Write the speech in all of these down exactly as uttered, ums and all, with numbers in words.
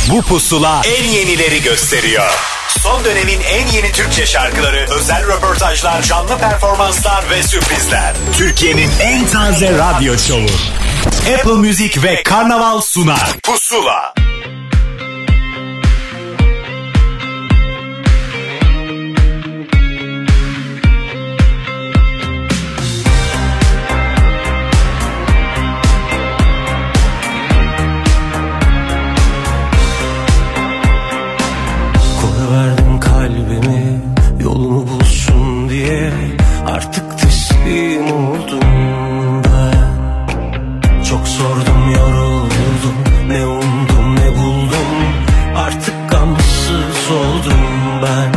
Bu pusula en yenileri gösteriyor. Son dönemin en yeni Türkçe şarkıları, özel röportajlar, canlı performanslar ve sürprizler. Türkiye'nin en taze radyo şovu. Apple Music ve Karnaval sunar. Pusula. Verdim kalbimi yolunu bulsun diye, artık teslim oldum ben. Çok sordum, yoruldum, ne umdum ne buldum, artık gamsız oldum ben.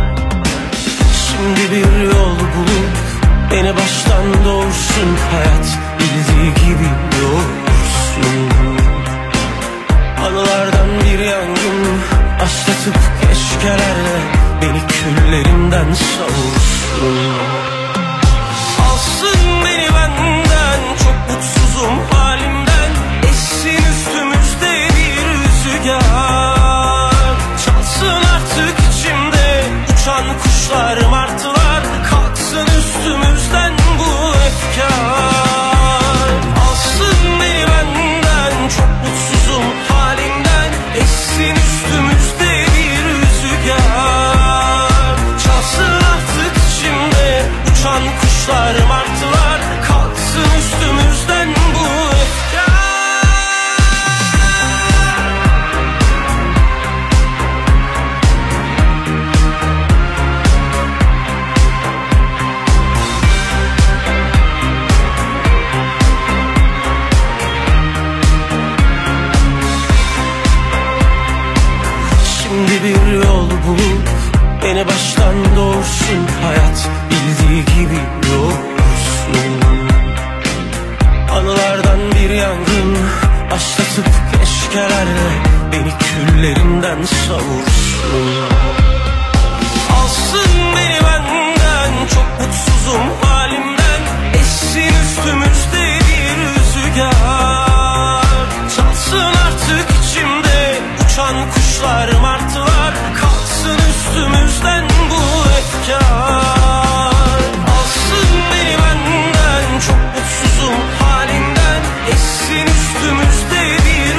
Şimdi bir yol bulup beni baştan doğursun, hayat bildiği gibi doğursun. Anılardan bir yangın başlatıp keşkelerle beni küllerimden savursun. Alsın beni benden, çok mutsuzum halimden. Essin üstümüzde bir rüzgar, çalsın artık içimde uçan kuşlar, martılar. Kalksın üstümüzden bu efkar. Alsın beni benden, çok mutsuzum halimden. Essin üstümüzde bir rüzgar, çalsın artık içimde uçan kuşlar, martılar. Kalksın üstümüzden bu efkar. Şimdi bir yol bulup beni baştan doğursun, hayat bildiği gibi doğursun. Anılardan bir yangın başlatıp keşkelerle beni küllerimden savursun. Alsın beni benden, çok mutsuzum halimden. Essin üstümüzde bir rüzgar, çalsın artık içimde uçan kuşlar, martılar. Kalksın üstümüzden bu efkar. Alsın beni benden, çok mutsuzum halimden. Essin üstümüzde bir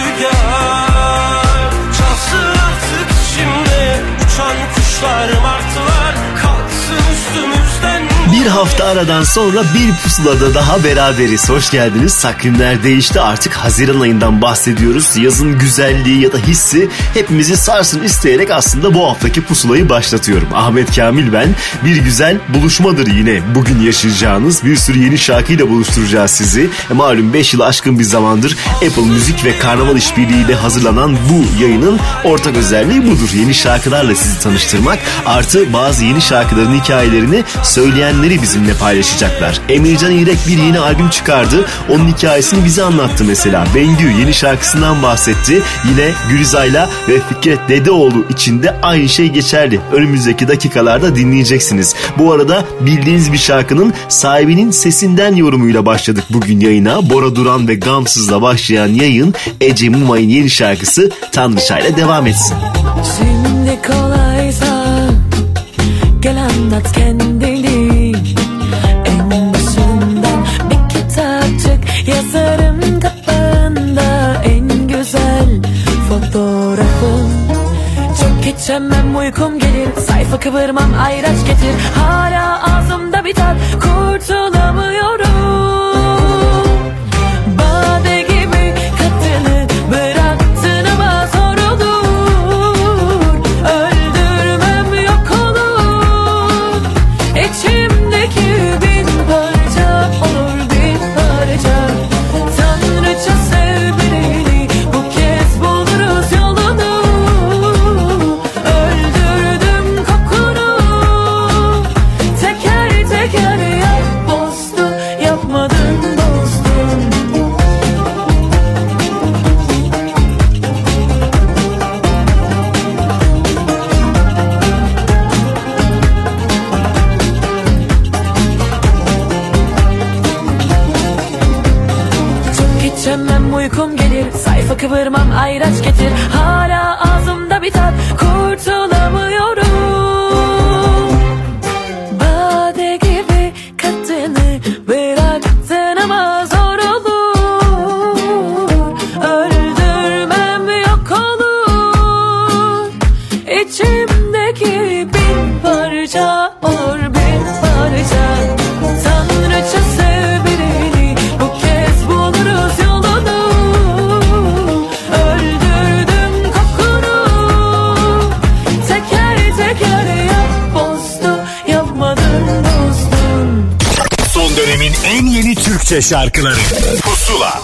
rüzgar, çalsın artık içimde uçan kuşlar, martılar. Kalksın üstümüzden bu. Bir hafta aradan sonra bir pusulada daha beraberiz. Hoş geldiniz. Takvimler değişti. Artık Haziran ayından bahsediyoruz. Yazın güzelliği ya da hissi hepimizi sarsın isteyerek aslında bu haftaki pusulayı başlatıyorum. Ahmet Kamil ben. Bir güzel buluşmadır yine bugün yaşayacağınız. Bir sürü yeni şarkıyla buluşturacağız sizi. E malum beş yılı aşkın bir zamandır Apple Music ve Karnaval işbirliğiyle hazırlanan bu yayının ortak özelliği budur. Yeni şarkılarla sizi tanıştırmak, artı bazı yeni şarkıların hikayelerini söyleyenleri bizimle paylaşacaklar. Emircan İrek bir yeni albüm çıkardı. Onun hikayesini bize anlattı mesela. Bengü yeni şarkısından bahsetti. Yine Gülizay'la ve Fikret Dedeoğlu için de aynı şey geçerli. Önümüzdeki dakikalarda dinleyeceksiniz. Bu arada bildiğiniz bir şarkının sahibinin sesinden yorumuyla başladık bugün yayına. Bora Duran ve Gamsız'la başlayan yayın Ece Mumay'ın yeni şarkısı Tanrıçay'la devam etsin. Şimdi kolaysa gel anlat kendini, en başından bir kitapçık yazarım kapağında en güzel fotoğrafın. Çok içemem uykum gelir, sayfa kıvırmam ayraç getir. Hala ağzımda bir tat, kurtulamıyorum. Bade gibi kadını bıraktın ama zor olur. Öldürmem yok olur. İçimdeki bin parça olur bin parça. Tanrıça sev beni, bu kez buluruz yolunu. Öldürdüm kokunu, teker teker yap bozdu yapmadın. Türkçe şarkıları Pusula.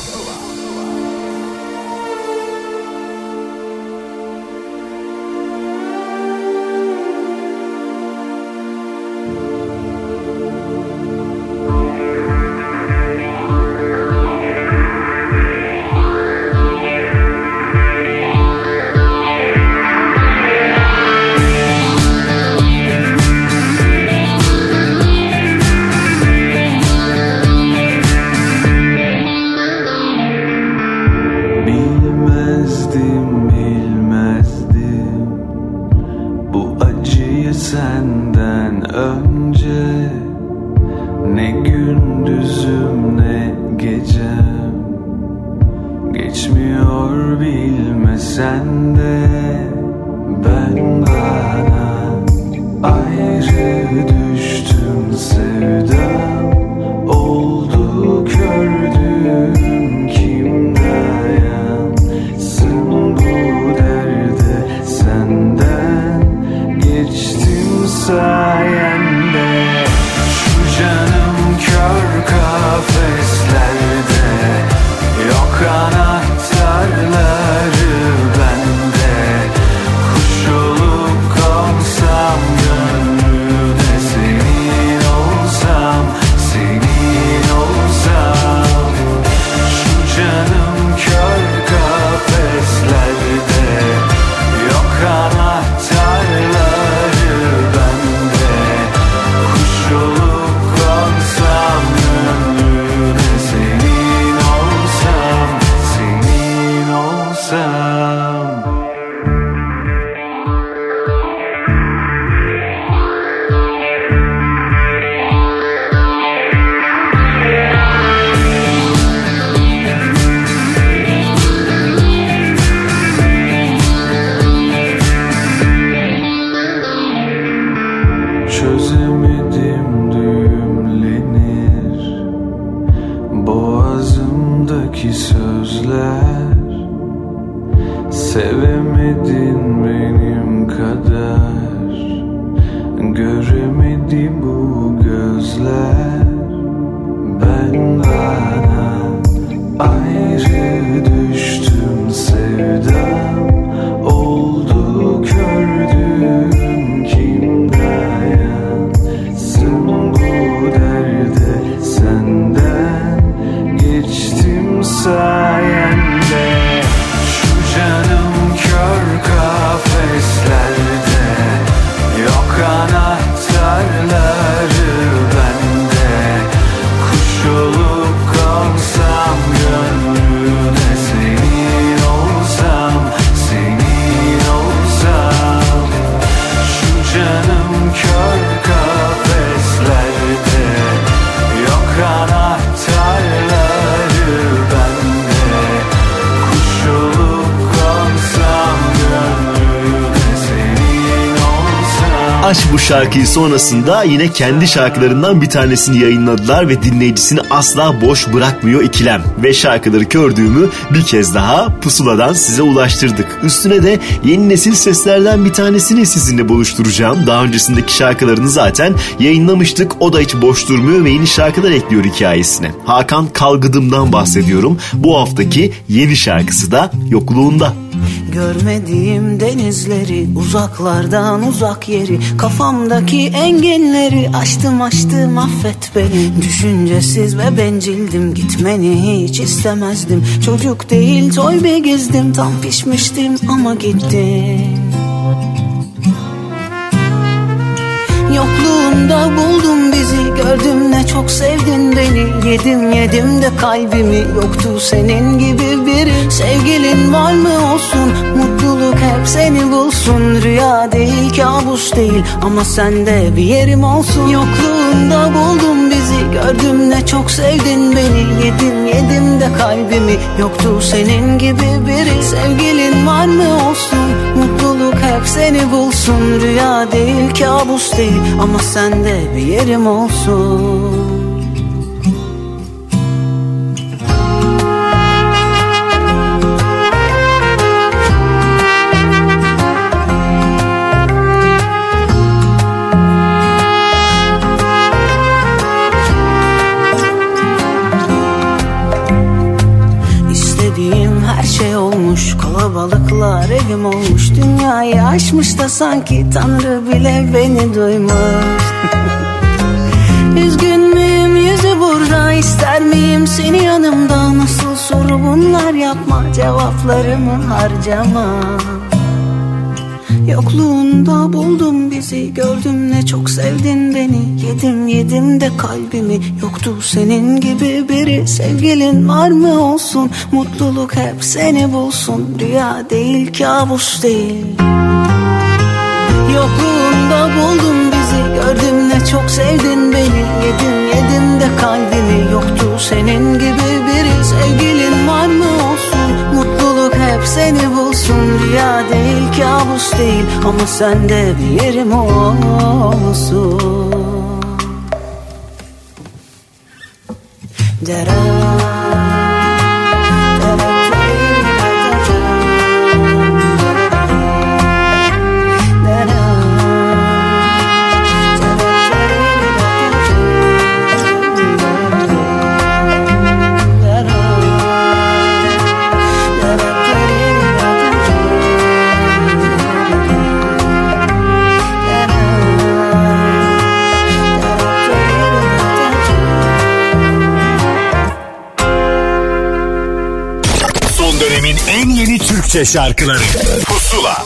Bu şarkıyı sonrasında yine kendi şarkılarından bir tanesini yayınladılar ve dinleyicisini asla boş bırakmıyor ikilem. Ve şarkıları gördüğümü bir kez daha Pusula'dan size ulaştırdık. Üstüne de yeni nesil seslerden bir tanesini sizinle buluşturacağım. Daha öncesindeki şarkılarını zaten yayınlamıştık. O da hiç boş durmuyor ve yeni şarkılar ekliyor hikayesine. Hakan Kalgıdım'dan bahsediyorum. Bu haftaki yeni şarkısı da Yokluğunda. Görmediğim denizleri, uzaklardan uzak yeri, kafamdaki engelleri aştım aştım affet beni. Düşüncesiz ve bencildim, gitmeni hiç istemezdim. Çocuk değil toy bir gezdim, tam pişmiştim ama gittim. Yokluğunda buldum bizi, gördüm ne çok sevdin beni. Yedim yedim de kalbimi, yoktu senin gibi biri. Sevgilin var mı olsun, mutluluk hep seni bulsun. Rüya değil kabus değil ama sende bir yerim olsun. Yokluğunda buldum bizi, gördüm ne çok sevdin beni. Yedim yedim de kalbimi, yoktu senin gibi biri. Sevgilin var mı olsun, mutluluk hep seni bulsun. Rüya değil kabus değil ama sende bir yerim olsun. var evim olmuş, dünyayı aşmış da sanki Tanrı bile beni duymuş. Üzgün müyüm yüzü burada, ister miyim seni yanımda? Nasıl soru bunlar, yapma cevaplarımı harcama. Yokluğunda buldum bizi, gördüm ne çok sevdin beni. Yedim yedim de kalbimi, yoktu senin gibi biri. Sevgilin var mı olsun, mutluluk hep seni bulsun. Rüya değil kabus değil. Yokluğunda buldum bizi, gördüm ne çok sevdin beni. Yedim yedim de kalbimi, yoktu senin gibi biri. Sevgilin var mı olsun, mutluluk hep seni bulsun. Rüya değil kabus değil, ama sende bir yerim olsun. Dara. En yeni Türkçe şarkıları Pusula.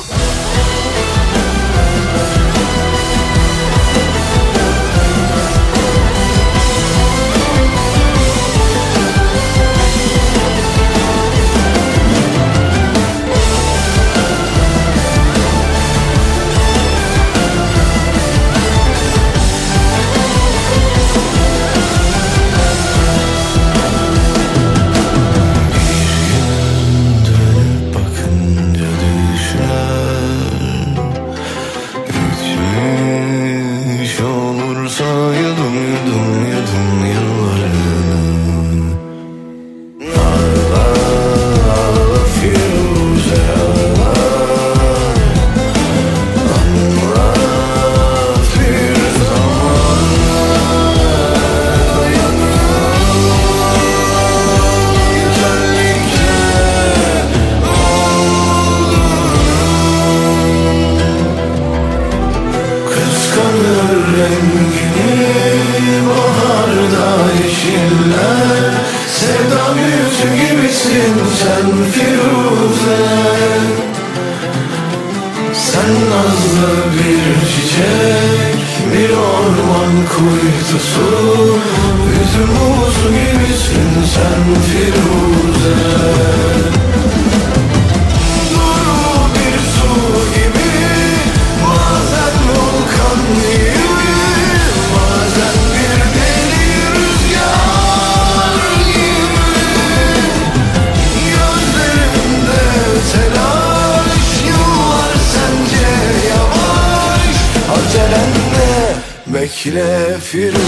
Bekle Firuze.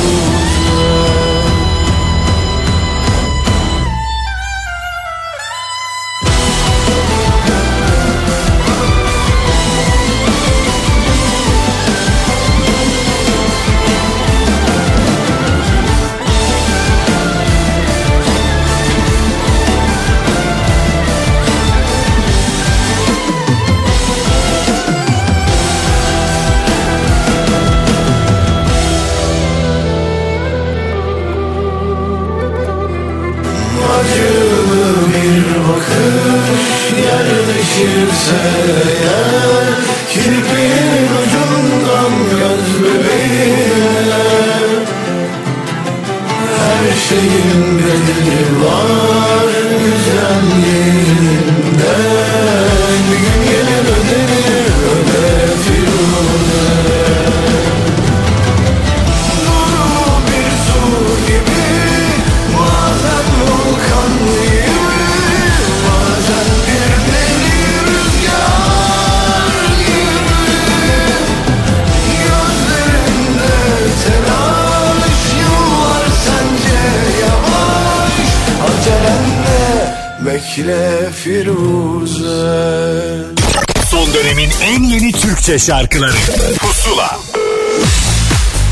Bekle Firuze. Son dönemin en yeni Türkçe şarkıları Pusula.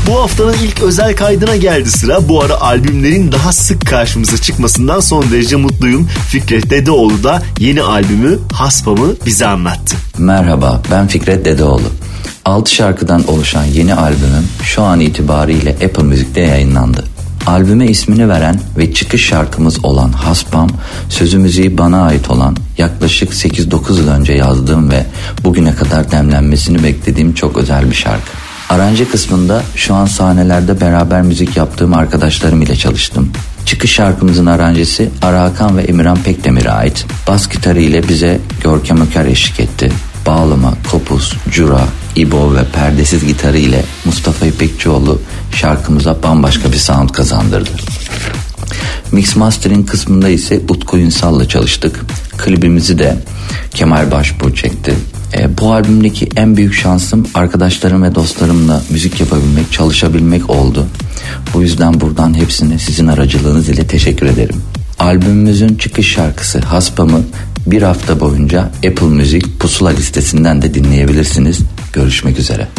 Bu haftanın ilk özel kaydına geldi sıra. Bu ara albümlerin daha sık karşımıza çıkmasından son derece mutluyum. Fikret Dedeoğlu da yeni albümü Haspam'ı bize anlattı. Merhaba, ben Fikret Dedeoğlu. altı şarkıdan oluşan yeni albümüm şu an itibariyle Apple Music'te yayınlandı. Albüme ismini veren ve çıkış şarkımız olan Haspam, sözü müziği bana ait olan yaklaşık sekiz dokuz yıl önce yazdığım ve bugüne kadar demlenmesini beklediğim çok özel bir şarkı. Aranje kısmında şu an sahnelerde beraber müzik yaptığım arkadaşlarım ile çalıştım. Çıkış şarkımızın aranjesi Ara Hakan ve Emirhan Pekdemir'e ait. Bas gitarı ile bize Görkem Öker eşlik etti. Bağlama, kopuz, cura, İbo ve perdesiz gitarı ile Mustafa İpekçioğlu şarkımıza bambaşka bir sound kazandırdı. Mix Mastering kısmında ise Utku Ünsal'la çalıştık. Klibimizi de Kemal Başbuğ çekti. E, bu albümdeki en büyük şansım arkadaşlarım ve dostlarımla müzik yapabilmek, çalışabilmek oldu. Bu yüzden buradan hepsine sizin aracılığınız ile teşekkür ederim. Albümümüzün çıkış şarkısı Haspam'ı bir hafta boyunca Apple Music Pusula listesinden de dinleyebilirsiniz. Görüşmek üzere.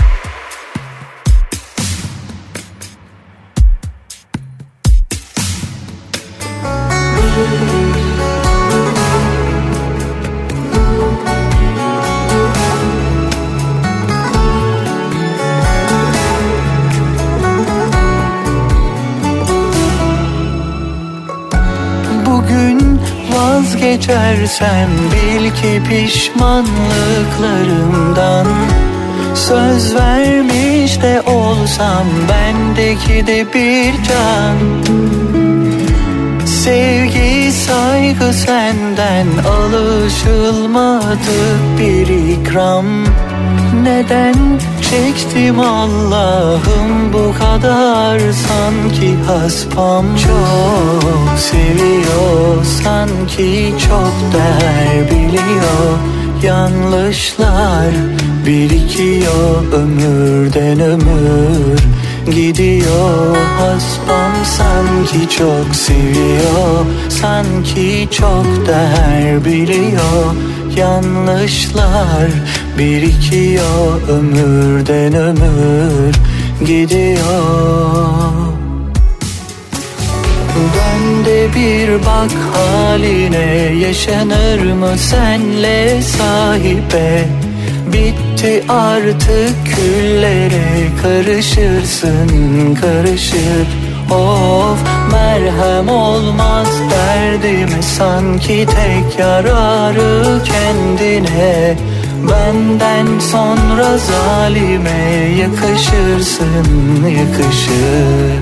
Geçersem bil ki pişmanlıklarımdan söz vermiş de olsam bendeki de bir can. Sevgi saygı senden alışılmadık bir ikram. Neden çektim Allah'ım bu kadar sanki haspam. Çok seviyor sanki çok değer biliyor. Yanlışlar birikiyor ömürden ömür gidiyor. Haspam sanki çok seviyor sanki çok değer biliyor. Yanlışlar birikiyor ömürden ömür gidiyor. Dön de bir bak haline, yaşanır mı senle sahibe? Bitti artık küllere karışırsın karışır. Of merhem olmaz derdime sanki tek yararı kendine. Benden sonra zalime yakışırsın yakışır.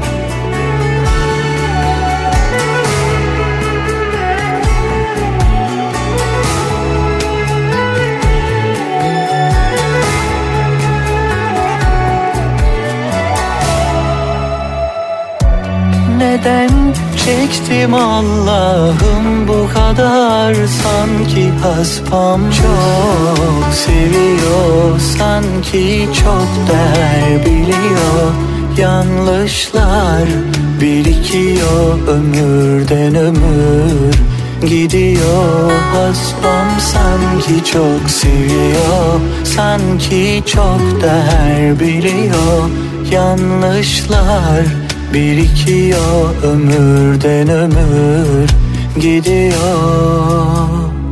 Neden çektim Allah'ım bu kadar sanki haspam. Çok seviyor sanki çok değer biliyor. Yanlışlar birikiyor ömürden ömür gidiyor. Haspam sanki çok seviyor sanki çok değer biliyor. Yanlışlar birikiyor ömürden ömür gidiyor.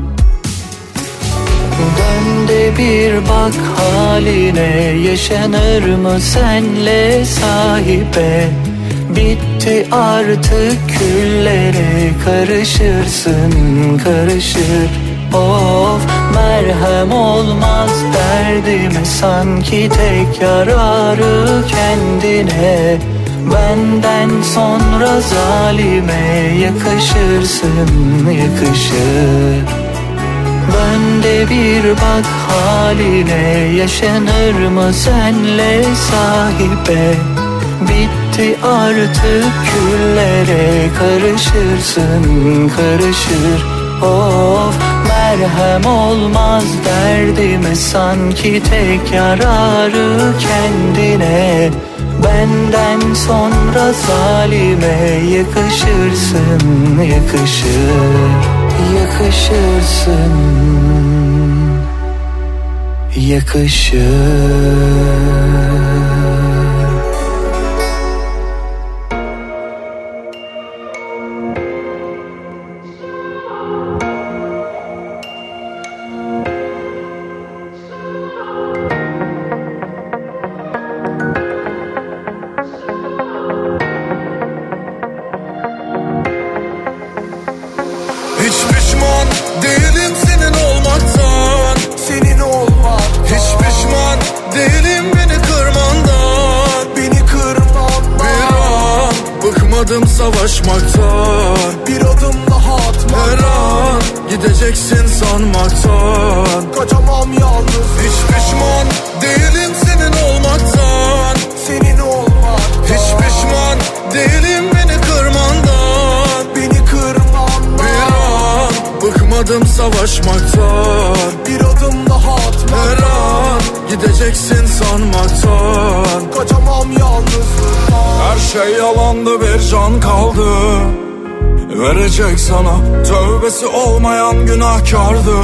Dön de bir bak haline, yaşanır mı senle sahibe? Bitti artık küllere karışırsın karışır. Of merhem olmaz derdime sanki tek yararı kendine. Benden sonra zalime yakışırsın yakışır. Dön de bir bak haline, yaşanır mı senle sahibe? Bitti artık küllere karışırsın karışır. Of merhem olmaz derdime sanki tek yararı kendine. Benden sonra zalime yakışırsın yakışır. Yakışırsın yakışır. savaşmaktan, bir adım daha atmaktan, her an gideceksin sanmaktan. Kaçamam yalnız, hiç pişman değilim senin olmaktan, senin olmaktan. Hiç pişman değilim beni kırmandan, beni kırmandan. Bir an bıkmadım savaşmaktan, bir adım daha atmaktan, her an gideceksin sanmaktan. Kaçamam yalnızlıktan. Her şey yalandı, bir can kaldı verecek sana, tövbesi olmayan günahkardı,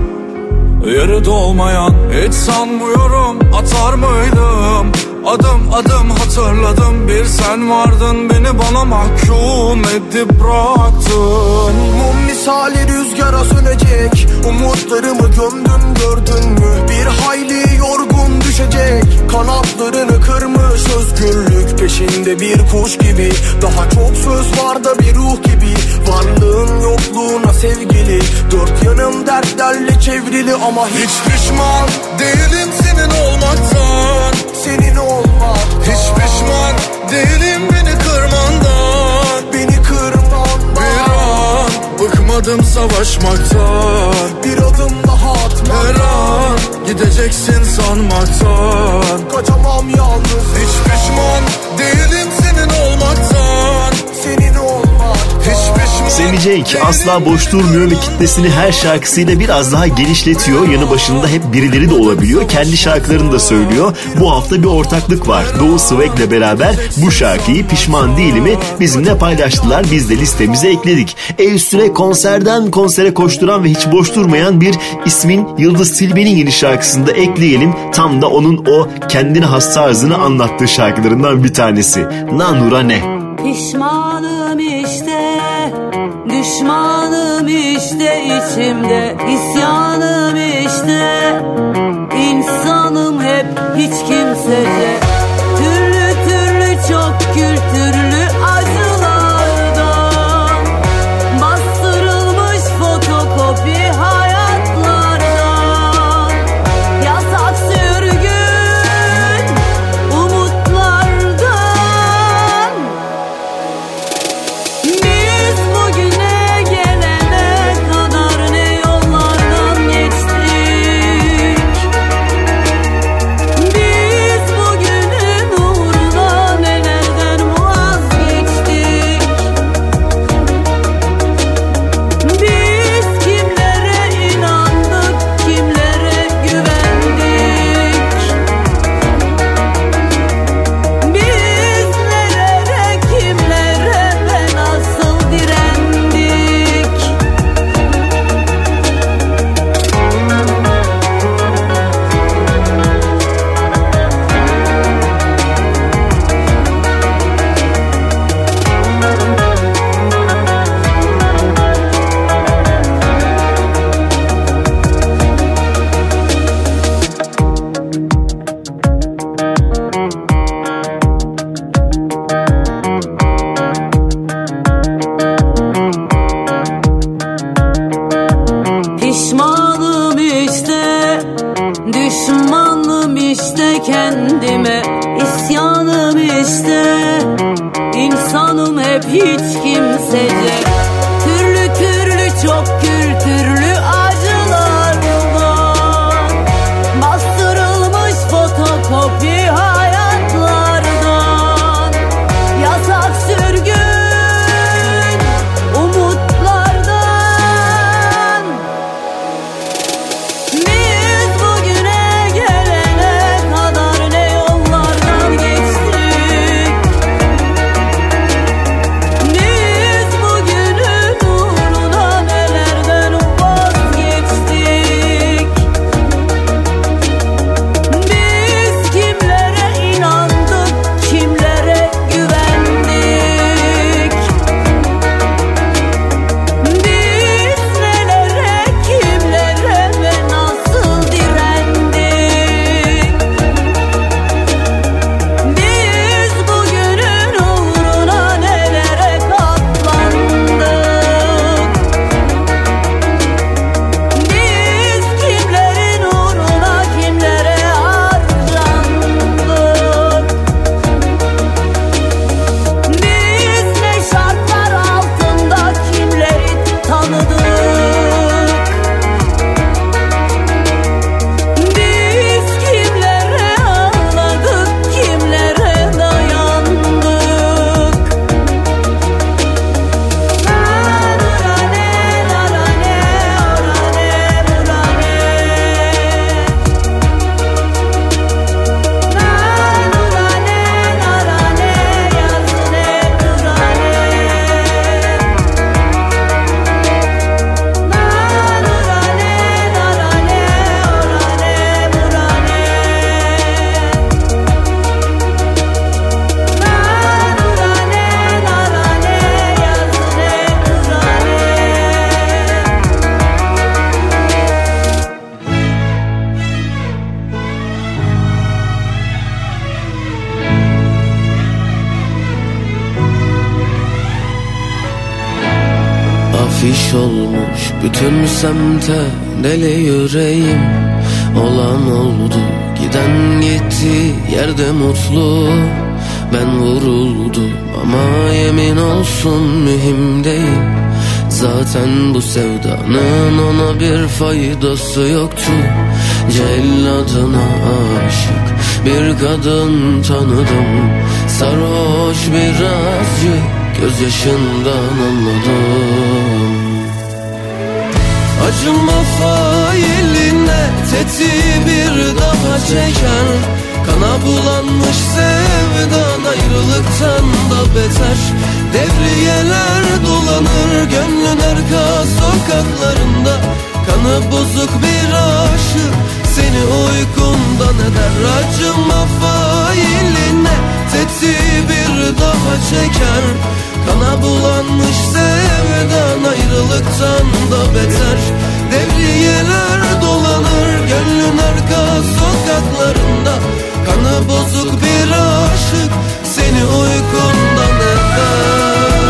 yeri dolmayan. Hiç sanmıyorum atar mıydım, adım adım hatırladım. Bir sen vardın, beni bana mahkum edip bıraktın. Mum misali rüzgara sönecek, umutlarımı gömdün gördün mü? Bir hayli yorgun düşecek, kanatlarını kırmış özgürlük peşinde bir kuş gibi. Daha çok söz var da bir ruh gibi, varlığın yokluğuna sevgili. Dört yanım dertlerle çevrili ama hiç pişman değilim senin olmaktan, senin olmaktan. Hiç pişman değilim beni kırmandan, beni kırmandan. Bir an bıkmadım savaşmaktan, bir adım daha atmaktan, her an gideceksin sanmaktan. Kaçamam yalnız, hiç pişman değilim senin olmaktan, senin olmaktan. Sevecek asla boş durmuyor ve kitlesini her şarkısıyla biraz daha genişletiyor. Yanı başında hep birileri de olabiliyor. Kendi şarkılarını da söylüyor. Bu hafta bir ortaklık var. Doğu Swag'le beraber bu şarkıyı Pişman Değilim'i bizimle paylaştılar. Biz de listemize ekledik. E üstüne konserden konsere koşturan ve hiç boş durmayan bir ismin Yıldız Tilbe'nin yeni şarkısını da ekleyelim. Tam da onun o kendine has tarzını anlattığı şarkılarından bir tanesi. Nanura ne? Pişmanım işte, düşmanım işte içimde, isyanım işte, insanım hep hiç kimsece, türlü türlü çok kültürlü acılardan, bastırılmış fotokopi hayatlardan, yasak sürgün umutlardan. Biz bugüne gelene kadar ne yollardan geçtik, biz bugünün uğruna nelerden vazgeçtik, biz kimlere inandık, kimlere güvendik, biz nelere, kimlere ve nasıl direndik. Pişmanım işte, düşmanım işte kendime, isyanım işte, insanım hep hiç kimsece, türlü türlü çok kültürlü acılardan, bastırılmış fotokopi hayatlardan, yasak sürgün umutlardan. Biz bugüne gelene kadar ne yollardan geçtik, biz bugünün Afiş olmuş bütün semte deli yüreğim. Olan oldu, giden gitti, yerde mutlu. Ben vuruldum ama yemin olsun mühim değil. Zaten bu sevdanın ona bir faydası yoktu. Celladına aşık bir kadın tanıdım. Sarhoş birazcık gözyaşından anladım. Acıma failine tetiği bir daha çeker. Kana bulanmış sevdan ayrılıktan da beter. Devriyeler dolanır gönlün arka sokaklarında. Kanı bozuk bir aşık seni uykundan eder. Acıma failine tetiği bir daha çeker. Kana bulanmış sevdan ayrılıktan da beter. Devriyeler dolanır gönlün arka sokaklarında. Kanı bozuk bir aşık seni uykundan eder.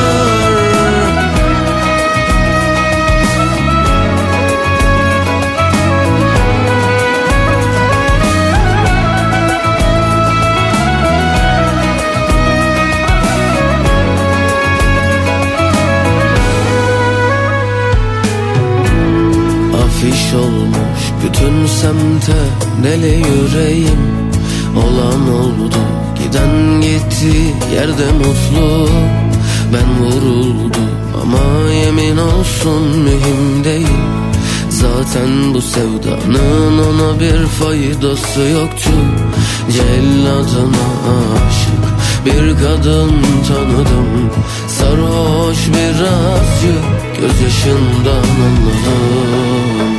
Afiş olmuş bütün semte deli yüreğim. Olan oldu, giden gitti, yerde mutlu. Ben vuruldum ama yemin olsun mühim değil. Zaten bu sevdanın ona bir faydası yoktu. Celladına aşık bir kadın tanıdım. Sarhoş birazcık gözyaşından anladım.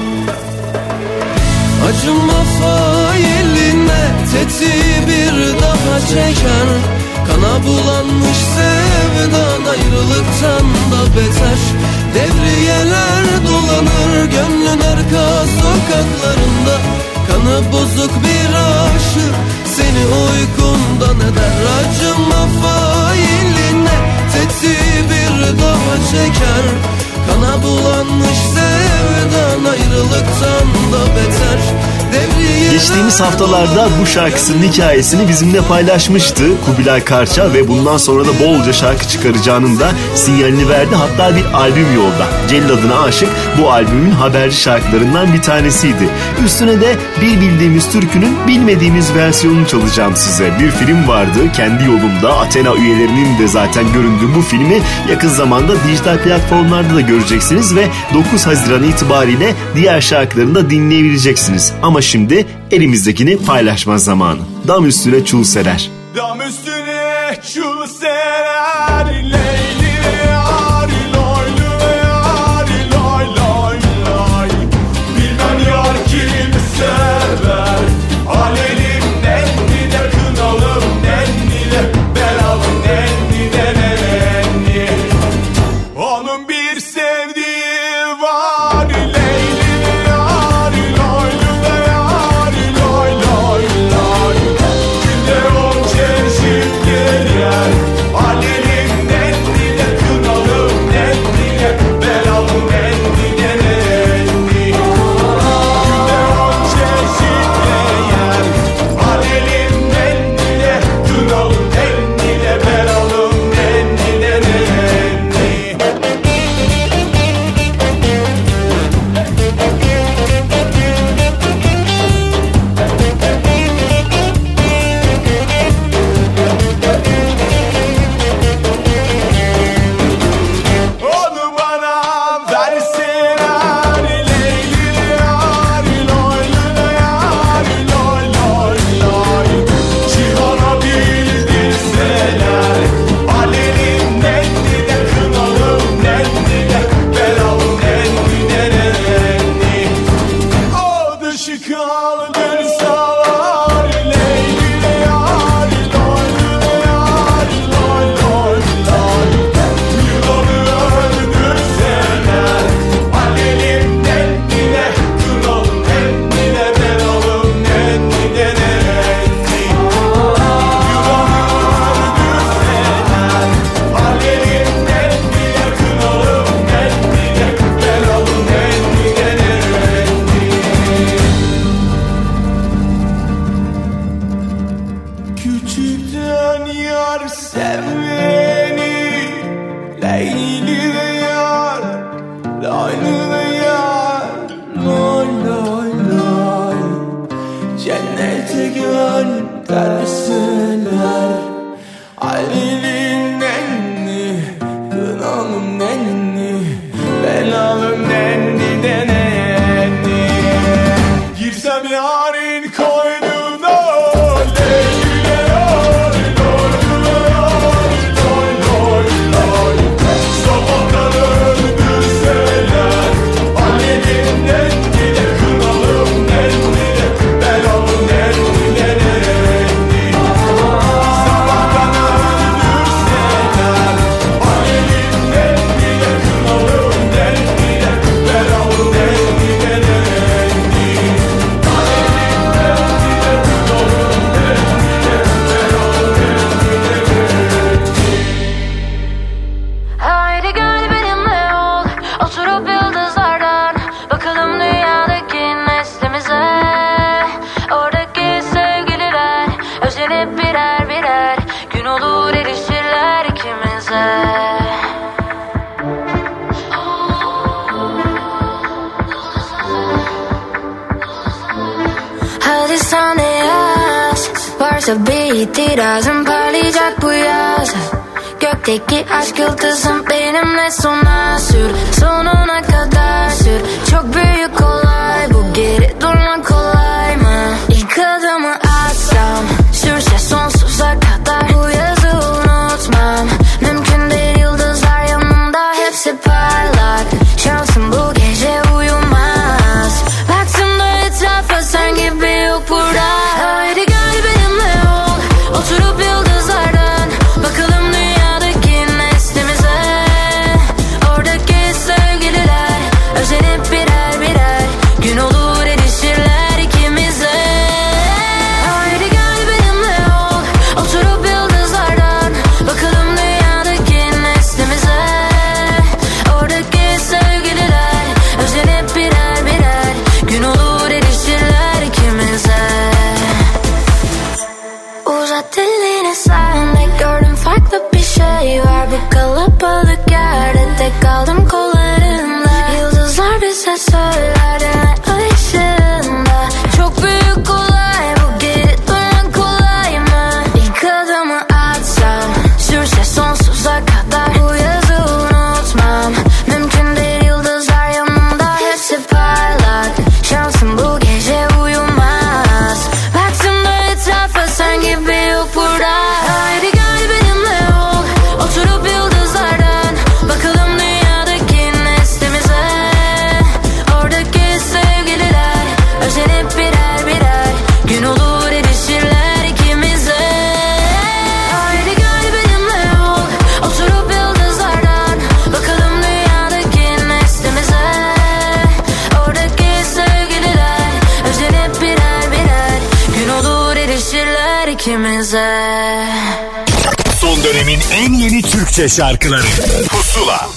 Acıma failine tetiği bir daha çeker. Kana bulanmış sevdan ayrılıktan da beter. Devriyeler dolanır gönlün arka sokaklarında. Kanı bozuk bir aşık seni uykundan eder. Acıma failine tetiği bir daha çeker. Kana bulanmış sevdan ayrılıktan da beter. Geçtiğimiz haftalarda bu şarkısının hikayesini bizimle paylaşmıştı Kubilay Karça ve bundan sonra da bolca şarkı çıkaracağının da sinyalini verdi. Hatta bir albüm yolda. Celladına Aşık bu albümün haberci şarkılarından bir tanesiydi. Üstüne de bir bildiğimiz türkünün bilmediğimiz versiyonunu çalacağım size. Bir film vardı Kendi Yolumda. Athena üyelerinin de zaten göründüğü bu filmi yakın zamanda dijital platformlarda da göreceksiniz ve dokuz Haziran itibariyle diğer şarkılarını da dinleyebileceksiniz. Ama şimdi elimizdekini paylaşma zamanı. Dam üstüne çul serer. Dam üstüne çul serer. Leyli yar loylu yar loy loy loy. Bilmem yar kimi sever. Alelim nenni de kınalım nenni de belalım nenni de nenni. Onun bir sevdiği var. Leyli yar loylu yar loy loy loy. Günde on çeşit gelir. Alelim nenni de kınalım nenni de belalım nenni de nenni. Günde on çeşit gelir. Alelim nenni de kınalım nenni de belalım nenni de nenni. Onu bana verseler. Leyli yar loylu yar loy loy loy. Cihana bildirseler. Alelim nenni de kınalım nenni de belalım nenni de nenni. O dışı kaldırsalar. Leyli yar loylu yar loy loy loy. Yılanı öldürseler. Alelim nenni de kınalım nenni de belalım nenni de nenni. Yılanı öldürseler. Alelim nenni de kınalım nenni de Sev beni Leyli yar, Leyli yar, Lay lay lay. Cennete gönderseler Ali'nin nenni, kınalım nenni, belalım nenni de nenni. Girsem yarın koynuna Leyli'ye yar, Leyli'ye yar, Lay lay lay. Sabahtan öldürseler Ali'nin nenni de, kınalım nenni de, belalım nenni de nenni. Sabahtan öldürseler Ali'nin nenni de, kınalım nenni de, belalım nenni de nenni. Haydi gel benimle ol, oturup yıldızlardan bakalım dünyadaki neslimize. Oradaki sevgililer özenip birer birer gün olur erişirler ikimize. Hadi sen de yaz, varsa bir itirazın parlayacak bu yaz. Gökteki aşk yıldızım benimle sona sür, sonuna kadar sür. Çok büyük olay bu, geri durmak kolay mı? İlk adımı atsam sürse sonsuza kadar, bu yazı unutmam. Mümkün değil, yıldızlar yanımda hepsi parlak. Şansım bu gece uyumaz. Baktım da etrafa, sen gibi yok burada. Haydi gel benimle ol, oturup yıldızlardan bakalım dünyadaki neslimize. Oradaki sevgililer özenip birer birer gün olur erişirler ikimize. Haydi gel benimle ol, oturup yıldızlardan bakalım dünyadaki neslimize. Oradaki sevgililer özenip birer birer gün olur erişirler ikimize. Uzat elini, sen de gördüm farklı bir şey var. Bu kalabalık yerde tek kaldım kollarımda. Yıldızlar bize söyler ay ışığında. Çok büyük olay bu, geri durmak kolay mı? İlk adımı atsam sürse sonsuza kadar, bu yazı unutmam. Mümkün değil, yıldızlar yanımda hepsi parlak. Şansım bu gece uyumaz. Baktım da etrafa, sen gibi yok burada. Haydi gel benimle ol, oturup yıldızlardan bakalım dünyadaki neslimize. Oradaki sevgililer özenip birer birer gün olur erişirler ikimize. Haydi gel benimle ol, oturup yıldızlardan bakalım dünyadaki neslimize. Oradaki sevgililer özenip birer birer gün olur erişirler ikimize. Son dönemin en yeni Türkçe şarkıları Pusula.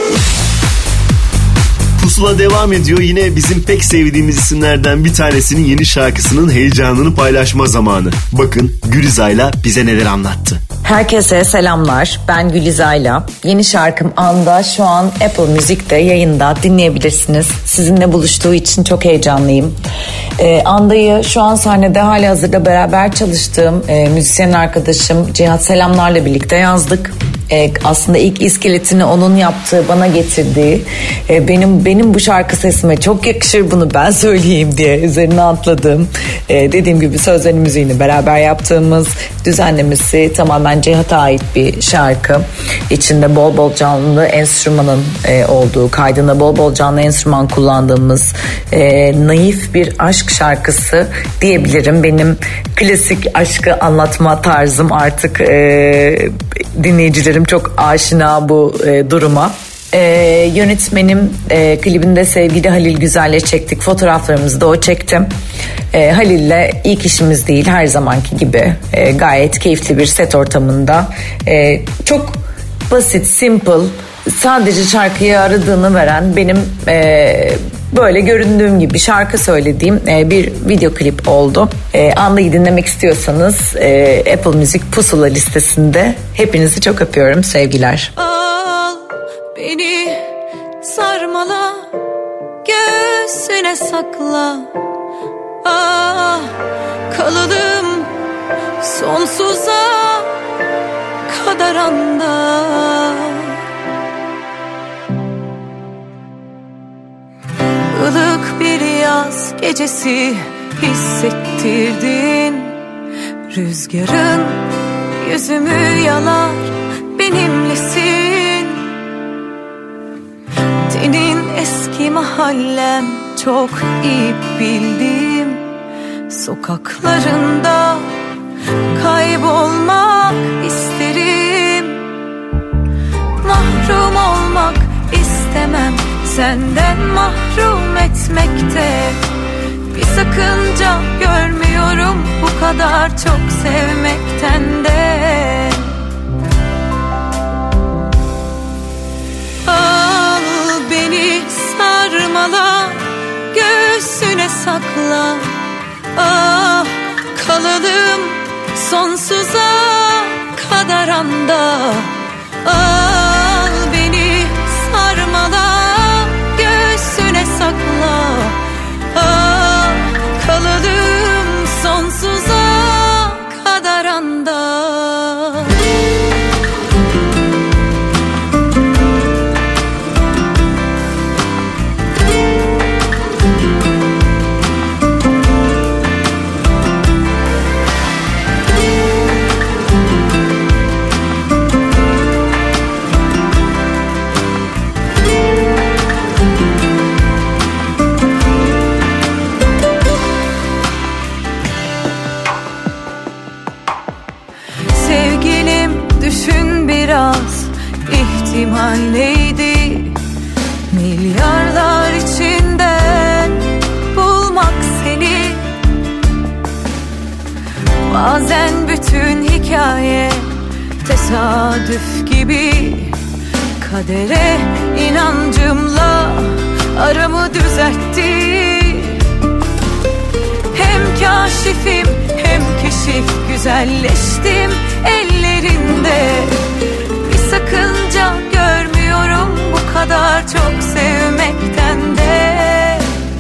Pusula devam ediyor. Yine bizim pek sevdiğimiz isimlerden bir tanesinin yeni şarkısının heyecanını paylaşma zamanı. Bakın Gülizay'la bize neler anlattı. Herkese selamlar. Ben Gülizay'la. Yeni şarkım Anda şu an Apple Music'te yayında, dinleyebilirsiniz. Sizinle buluştuğu için çok heyecanlıyım. Ee, Anda'yı şu an sahnede halihazırda beraber çalıştığım e, müzisyen arkadaşım Cihat Selamlar'la birlikte yazdık. E, aslında ilk iskeletini onun yaptığı, bana getirdiği, e, benim benim bu şarkı sesime çok yakışır, bunu ben söyleyeyim diye üzerine atladığım, e, dediğim gibi sözlerini müziğini beraber yaptığımız, düzenlemesi tamamen Cihat'a ait bir şarkı. İçinde bol bol canlı enstrümanın e, olduğu, kaydında bol bol canlı enstrüman kullandığımız e, naif bir aşk şarkısı diyebilirim. Benim klasik aşkı anlatma tarzım, artık e, dinleyicilerim çok aşina bu e, duruma. E, yönetmenim e, klibinde sevgili Halil Güzel'le çektik. Fotoğraflarımızı da o çektim. E, Halil'le ilk işimiz değil, her zamanki gibi e, gayet keyifli bir set ortamında. E, çok basit, simple, sadece şarkıyı aradığını veren, benim e, böyle göründüğüm gibi şarkı söylediğim e, bir video klip oldu. E, Anda'yı dinlemek istiyorsanız e, Apple Music Pusula listesinde. Hepinizi çok öpüyorum, sevgiler. Al beni sarmala, göğsüne sakla. Ah, kalalım sonsuza kadar anda. Ilık bir yaz gecesi hissettirdin. Rüzgarın yüzümü yalar, benimlesin. Senin eski mahallem çok iyi bildim. Sokaklarında kaybolmak isterim. Mahrum olmak istemem, senden mahrum etmekte. Bir sakınca görmüyorum bu kadar çok sevmekten de. Al beni sarmala, göğsüne sakla. Ah, kalalım sonsuza kadar anda. Al beni sarmala, göğsüne sakla. Ah, kalalım sonsuza kadar anda. Biraz ihtimal neydi? Milyarlar içinden bulmak seni. Bazen bütün hikaye tesadüf gibi. Kadere inancımla aramı düzeltti. Hem kaşifim hem keşif, güzelleştim ellerinde. Bir sakınca görmüyorum bu kadar çok sevmekten de.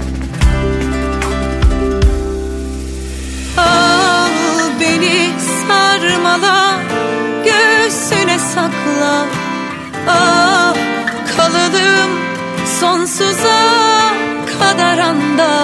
Al beni sarmala, göğsüne sakla. Ah, kalalım sonsuza kadar anda.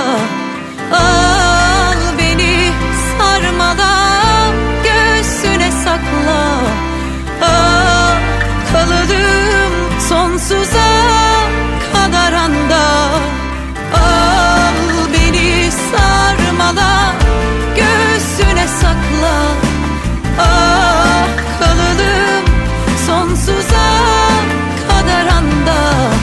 Al beni sarmala, göğsüne sakla. Ah, kalalım sonsuza kadar anda. Al beni sarmala, göğsüne sakla. Ah, kalalım sonsuza kadar anda.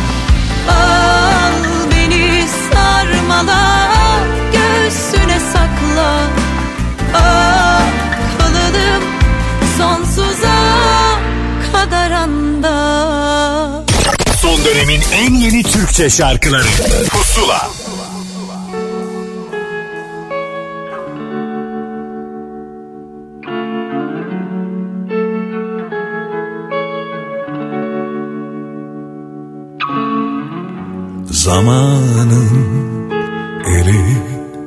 Al beni sarmala, göğsüne sakla. Ah, kalalım sonsuza kadar anda. Son dönemin en yeni Türkçe şarkıları Pusula. Zamanın eli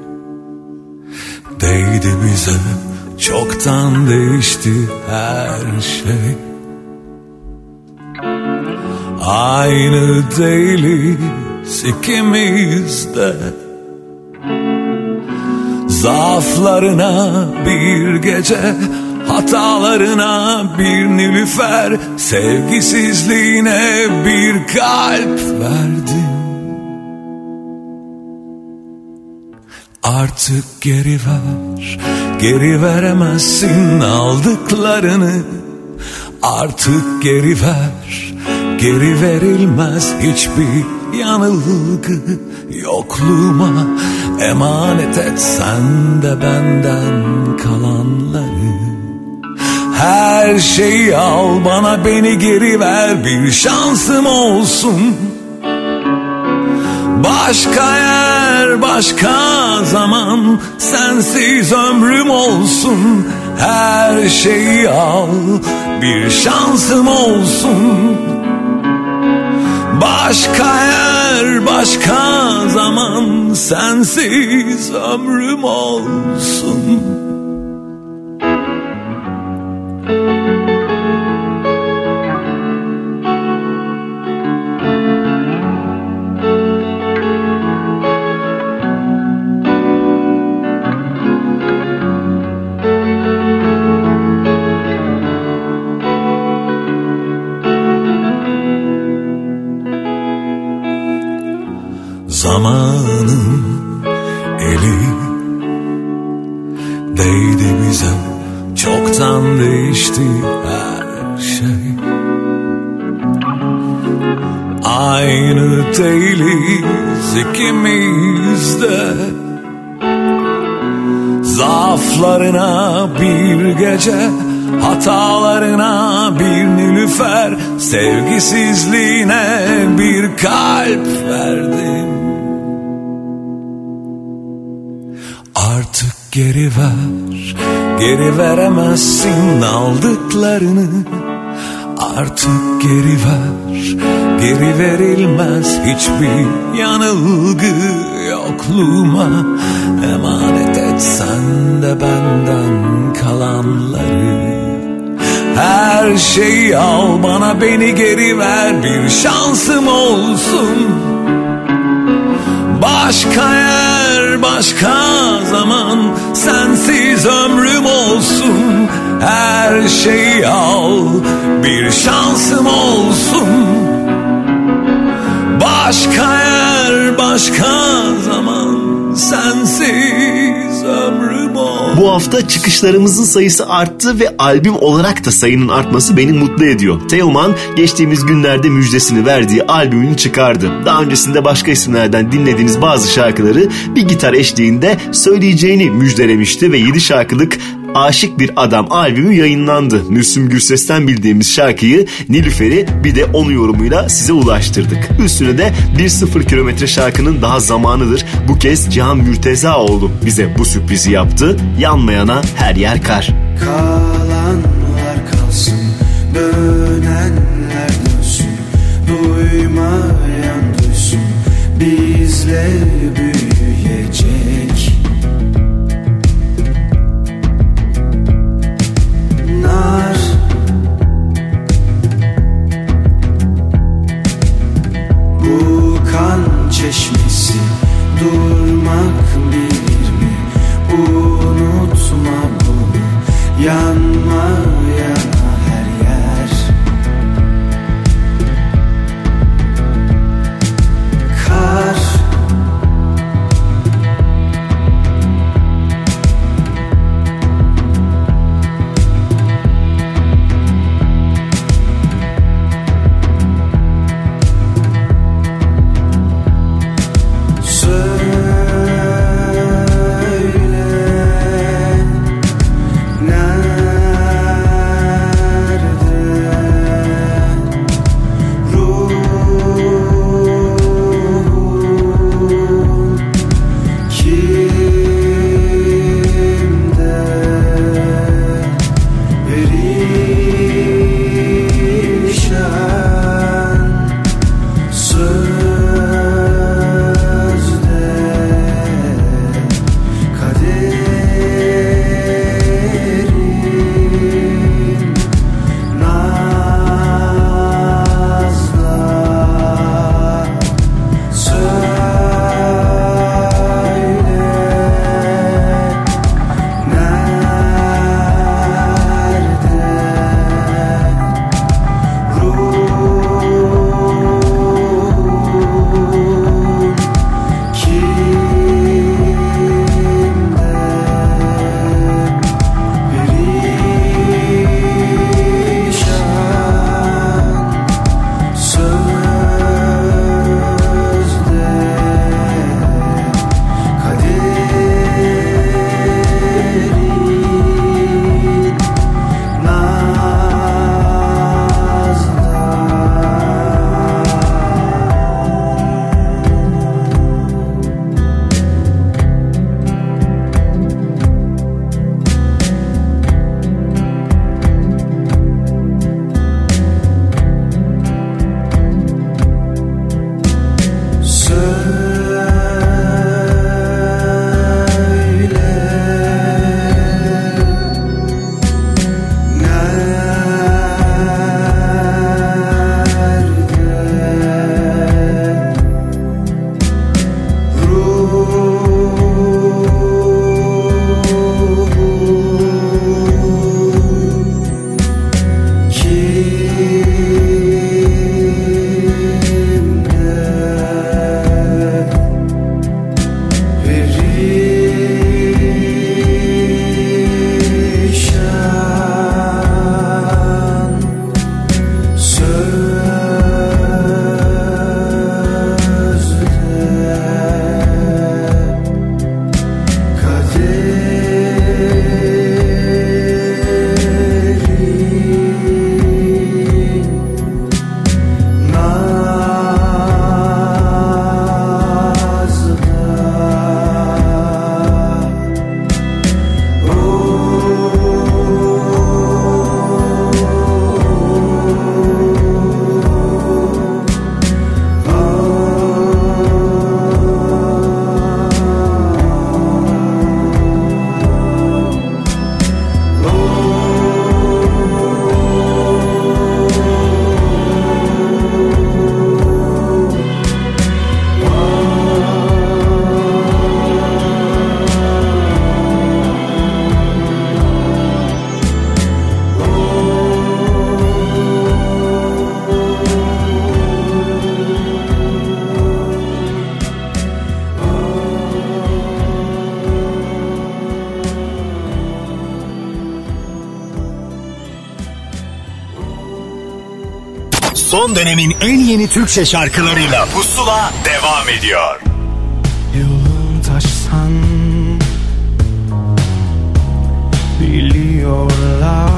değdi bize, çoktan değişti her şey. Aynı değiliz ikimiz de. Zaaflarına bir gece, hatalarına bir nilüfer, sevgisizliğine bir kalp verdim. Artık geri ver, geri veremezsin aldıklarını. Artık geri ver, geri verilmez hiçbir yanılgı. Yokluğuma emanet et sen de benden kalanları. Her şeyi al bana, beni geri ver, bir şansım olsun. Başka yer, başka zaman, sensiz ömrüm olsun. Her şeyi al, bir şansım olsun. Başka yer, başka zaman, sensiz ömrüm olsun. Zamanın eli değdi bize, çoktan değişti her şey. Aynı değiliz ikimiz de. Zaaflarına bir gece, hatalarına bir nilüfer, sevgisizliğine bir kalp verdim. Artık geri ver, geri veremezsin aldıklarını. Artık geri ver, geri verilmez hiçbir yanılgı yokluğuma. Emanet etsen de benden kalanları. Her şeyi al, bana beni geri ver, bir şansım olsun. Başka yer, başka zaman, sensiz ömrüm olsun. Her şeyi al, bir şansım olsun. Başka yer, başka zaman, sensiz ömrüm olsun. Bu hafta çıkışlarımızın sayısı arttı ve albüm olarak da sayının artması beni mutlu ediyor. Teoman geçtiğimiz günlerde müjdesini verdiği albümünü çıkardı. Daha öncesinde başka isimlerden dinlediğiniz bazı şarkıları bir gitar eşliğinde söyleyeceğini müjdelemişti ve yedi şarkılık Aşık Bir Adam albümü yayınlandı. Müslüm Gürses'ten bildiğimiz şarkıyı Nilüfer'i bir de onu yorumuyla size ulaştırdık. Üstüne de bir sıfır kilometre şarkının daha zamanıdır. Bu kez Cihan Mürtezaoğlu bize bu sürprizi yaptı. Yanmayana her yer kar. Kalanlar kalsın, dönenler dönsün, duymayan duysun, bizle büyüyecek. Nar bu kan çeşmesi durmak bilir mi? Unutma bunu, yanmaya her yer. Kar söyle, nerede Son dönemin en yeni Türkçe şarkılarıyla Pusula devam ediyor. Yolun taşsan biliyorlar,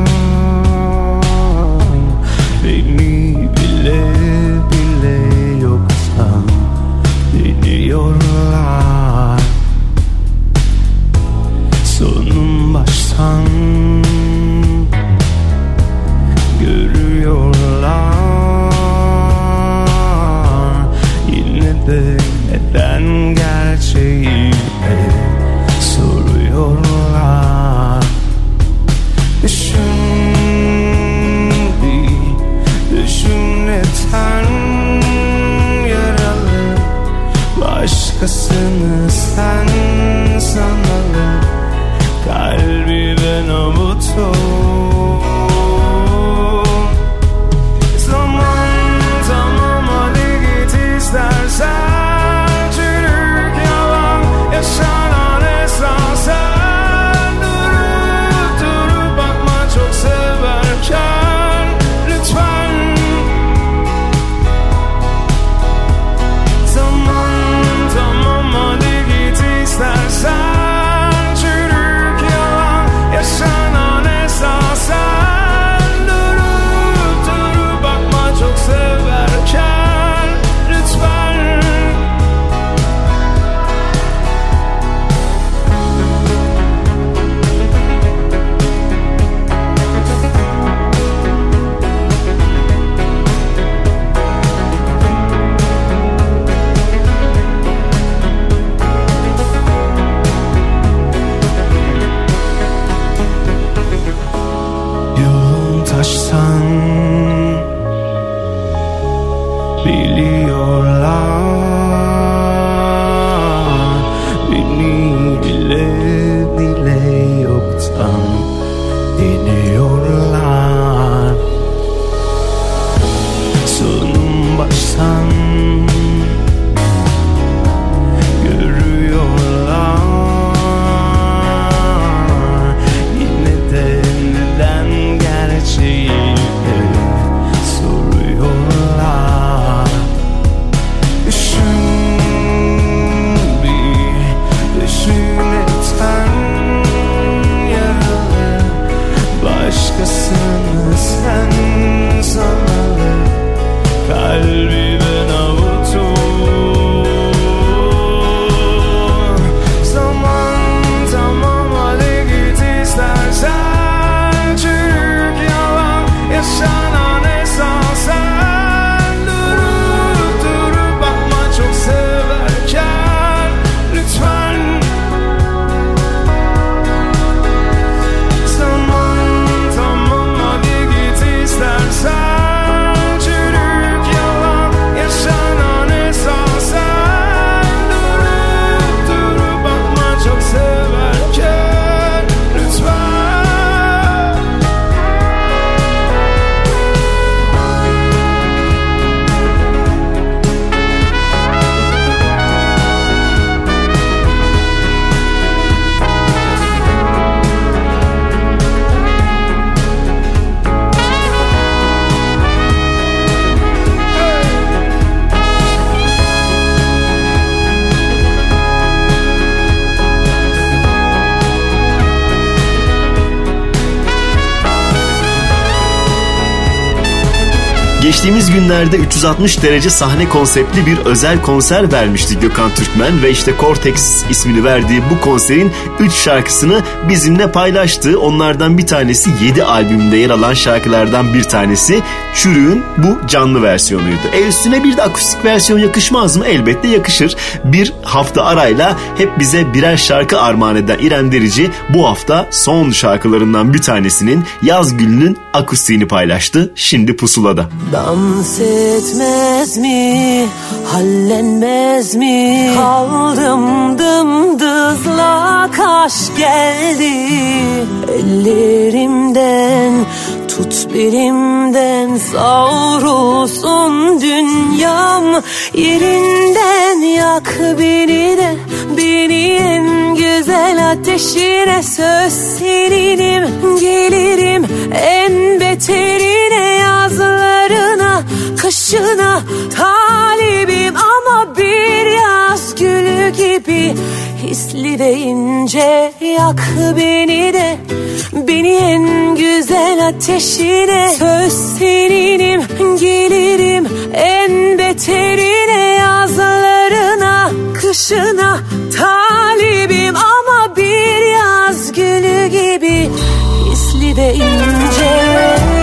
beni bile bile yoksa deniyorlar. Sonun baştan görüyorlar. Yine de neden gerçeği soruyorlar. Düşün bir, düşün yeter yaralı. Başkasını sen sanalı. Kalbi ben avutum. Zaman tamam hadi git istersen. Çürük yalan yaşanan esasen. Durup durup bakma çok severken. Lütfen. Zaman tamam hadi git istersen. Yaşanan esasen. Durup durup bakma çok severken. Lütfen. Yolun taşsan biliyorlar, beni bile bile yoktan deniyorlar. Sonun baştan görüyorlar. Yine de neden gerçeği soruyorlar. Düşün bir, düşün yeter yaralı. Başkasını sen sanalı. Kalbi ben avutum. Zaman tamam hadi git istersen. Çürük yalan yaşanan esasen. Durup durup bakma çok severken. Lütfen. Zaman tamam hadi git istersen. Çürük yalan yaşanan esasen. Durup durup bakma çok severken. Lütfen. Geçtiğimiz günlerde üç yüz altmış derece sahne konseptli bir özel konser vermişti Gökhan Türkmen ve işte Cortex ismini verdiği bu konserin üç şarkısını bizimle paylaştı. Onlardan bir tanesi yedi albümünde yer alan şarkılardan bir tanesi Çürüğün bu canlı versiyonuydu. E üstüne bir de akustik versiyon yakışmaz mı? Elbette yakışır. Bir hafta arayla hep bize birer şarkı armağan eden İrem Derici bu hafta son şarkılarından bir tanesinin Yaz Gülü'nün akustiğini paylaştı. Şimdi Pusula'da. Dans etmez mi, hallenmez mi? Kaldım dımdızla kaş geldi. Ellerimden tut belimden, savrulsun dünyam yerinden. Yak beni de, beni en güzel ateşine. Söz seninim, gelirim en beterine yazlarına. kışına talibim ama bir yaz gülü gibi hisli ve ince. Yak beni de, beni en güzel ateşine. Söz seninim, gelirim en beterine. Yazlarına, kışına talibim ama bir yaz gülü gibi hisli ve ince.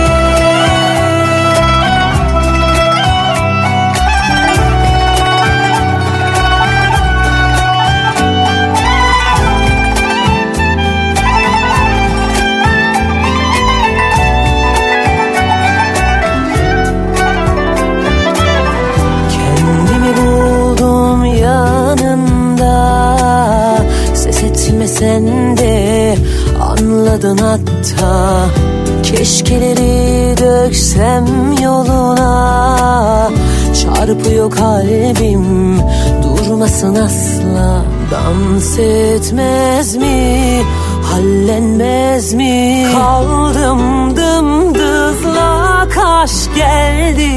Sen de anladın hatta. Keşkeleri döksem yoluna. Çarpıyor kalbim, durmasın asla. Dans etmez mi, hallenmez mi? Kaldım dımdızlak, aşk geldi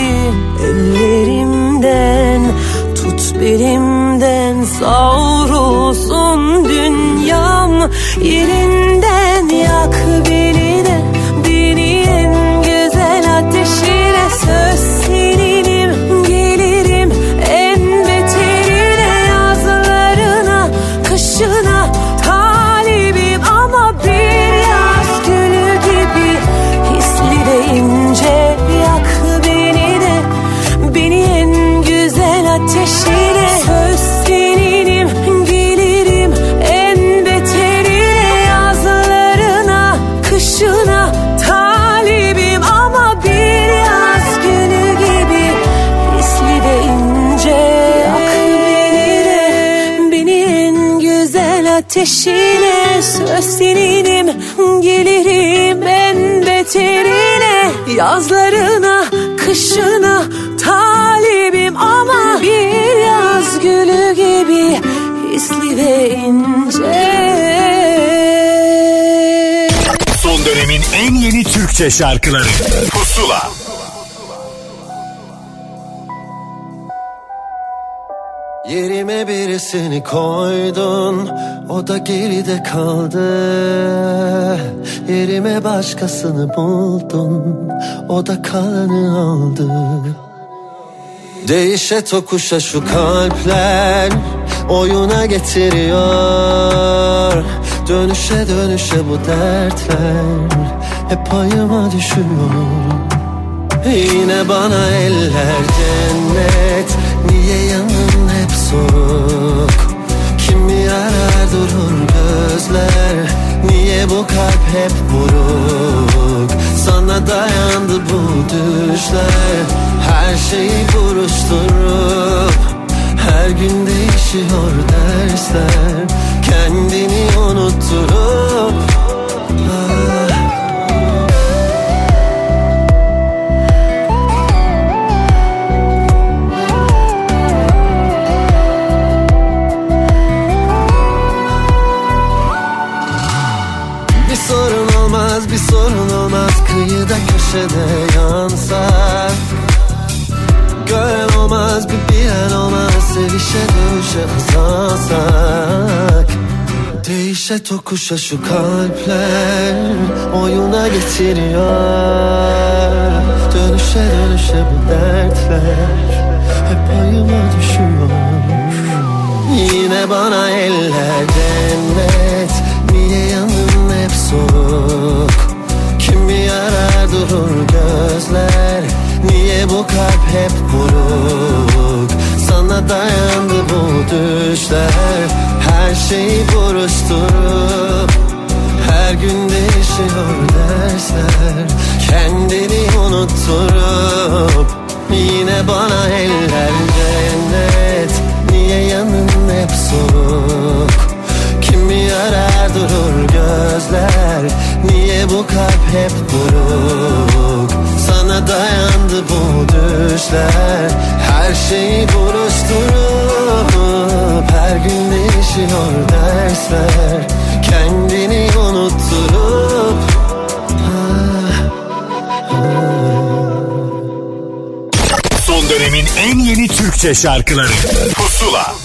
ellerimden. Tut belimden, savrulsun dünyam yerinden. Yak beni de, beni en güzel ateşine. Söz seninim, gelirim en beterine. Yazlarına, kışına talibim ama bir yaz gülü gibi hisli ve ince. Yak beni de, beni en güzel ateşine. Söz seninim, gelirim en beterine. Yazlarına, kışına talibim ama bir yaz günü gibi hisli ve ince. Yak beni de, beni en güzel ateşine. Söz seninim, gelirim en beterine. Yazlarına, kışına talibim ama bir yaz gülü gibi hisli ve ince. Son dönemin en yeni Türkçe şarkıları Pusula. Yerime birisini koydun, o da geride kaldı. Yerime başkasını buldun, o da kalanı aldı. Değişe tokuşa şu kalpler oyuna getiriyor. Dönüşe dönüşe bu dertler hep payıma düşüyor. Yine bana eller cennet, niye yanın hep soğuk? Kimi arar durur gözler, niye bu kalp hep buruk? Sana dayandı bu düşler, her şeyi buruşturup her gün değişiyor dersler, kendini unutturup ah. Bir sorun olmaz, bir sorun olmaz, kıyıda köşede yansak. Gören olmaz, bir bilen olmaz, sevişe dönüşe uzansak. Değişe tokuşa şu kalpler oyuna getiriyor. Dönüşe dönüşe bu dertler hep payıma düşüyor. Yine bana eller cennet, niye yanın hep soğuk? Kimi arar durur gözler, niye bu kalp hep buruk? Sana dayandı bu düşler, her şeyi buruşturup her gün değişiyor dersler, kendini unutturup yine bana eller cennet, niye yanın hep soğuk? Kimi arar durur gözler, niye bu kalp hep buruk? Sana dayandı bu düşler, her şeyi buruşturup her gün değişiyor dersler, kendini unutturup ah, ah. Türkçe şarkıları Pusula.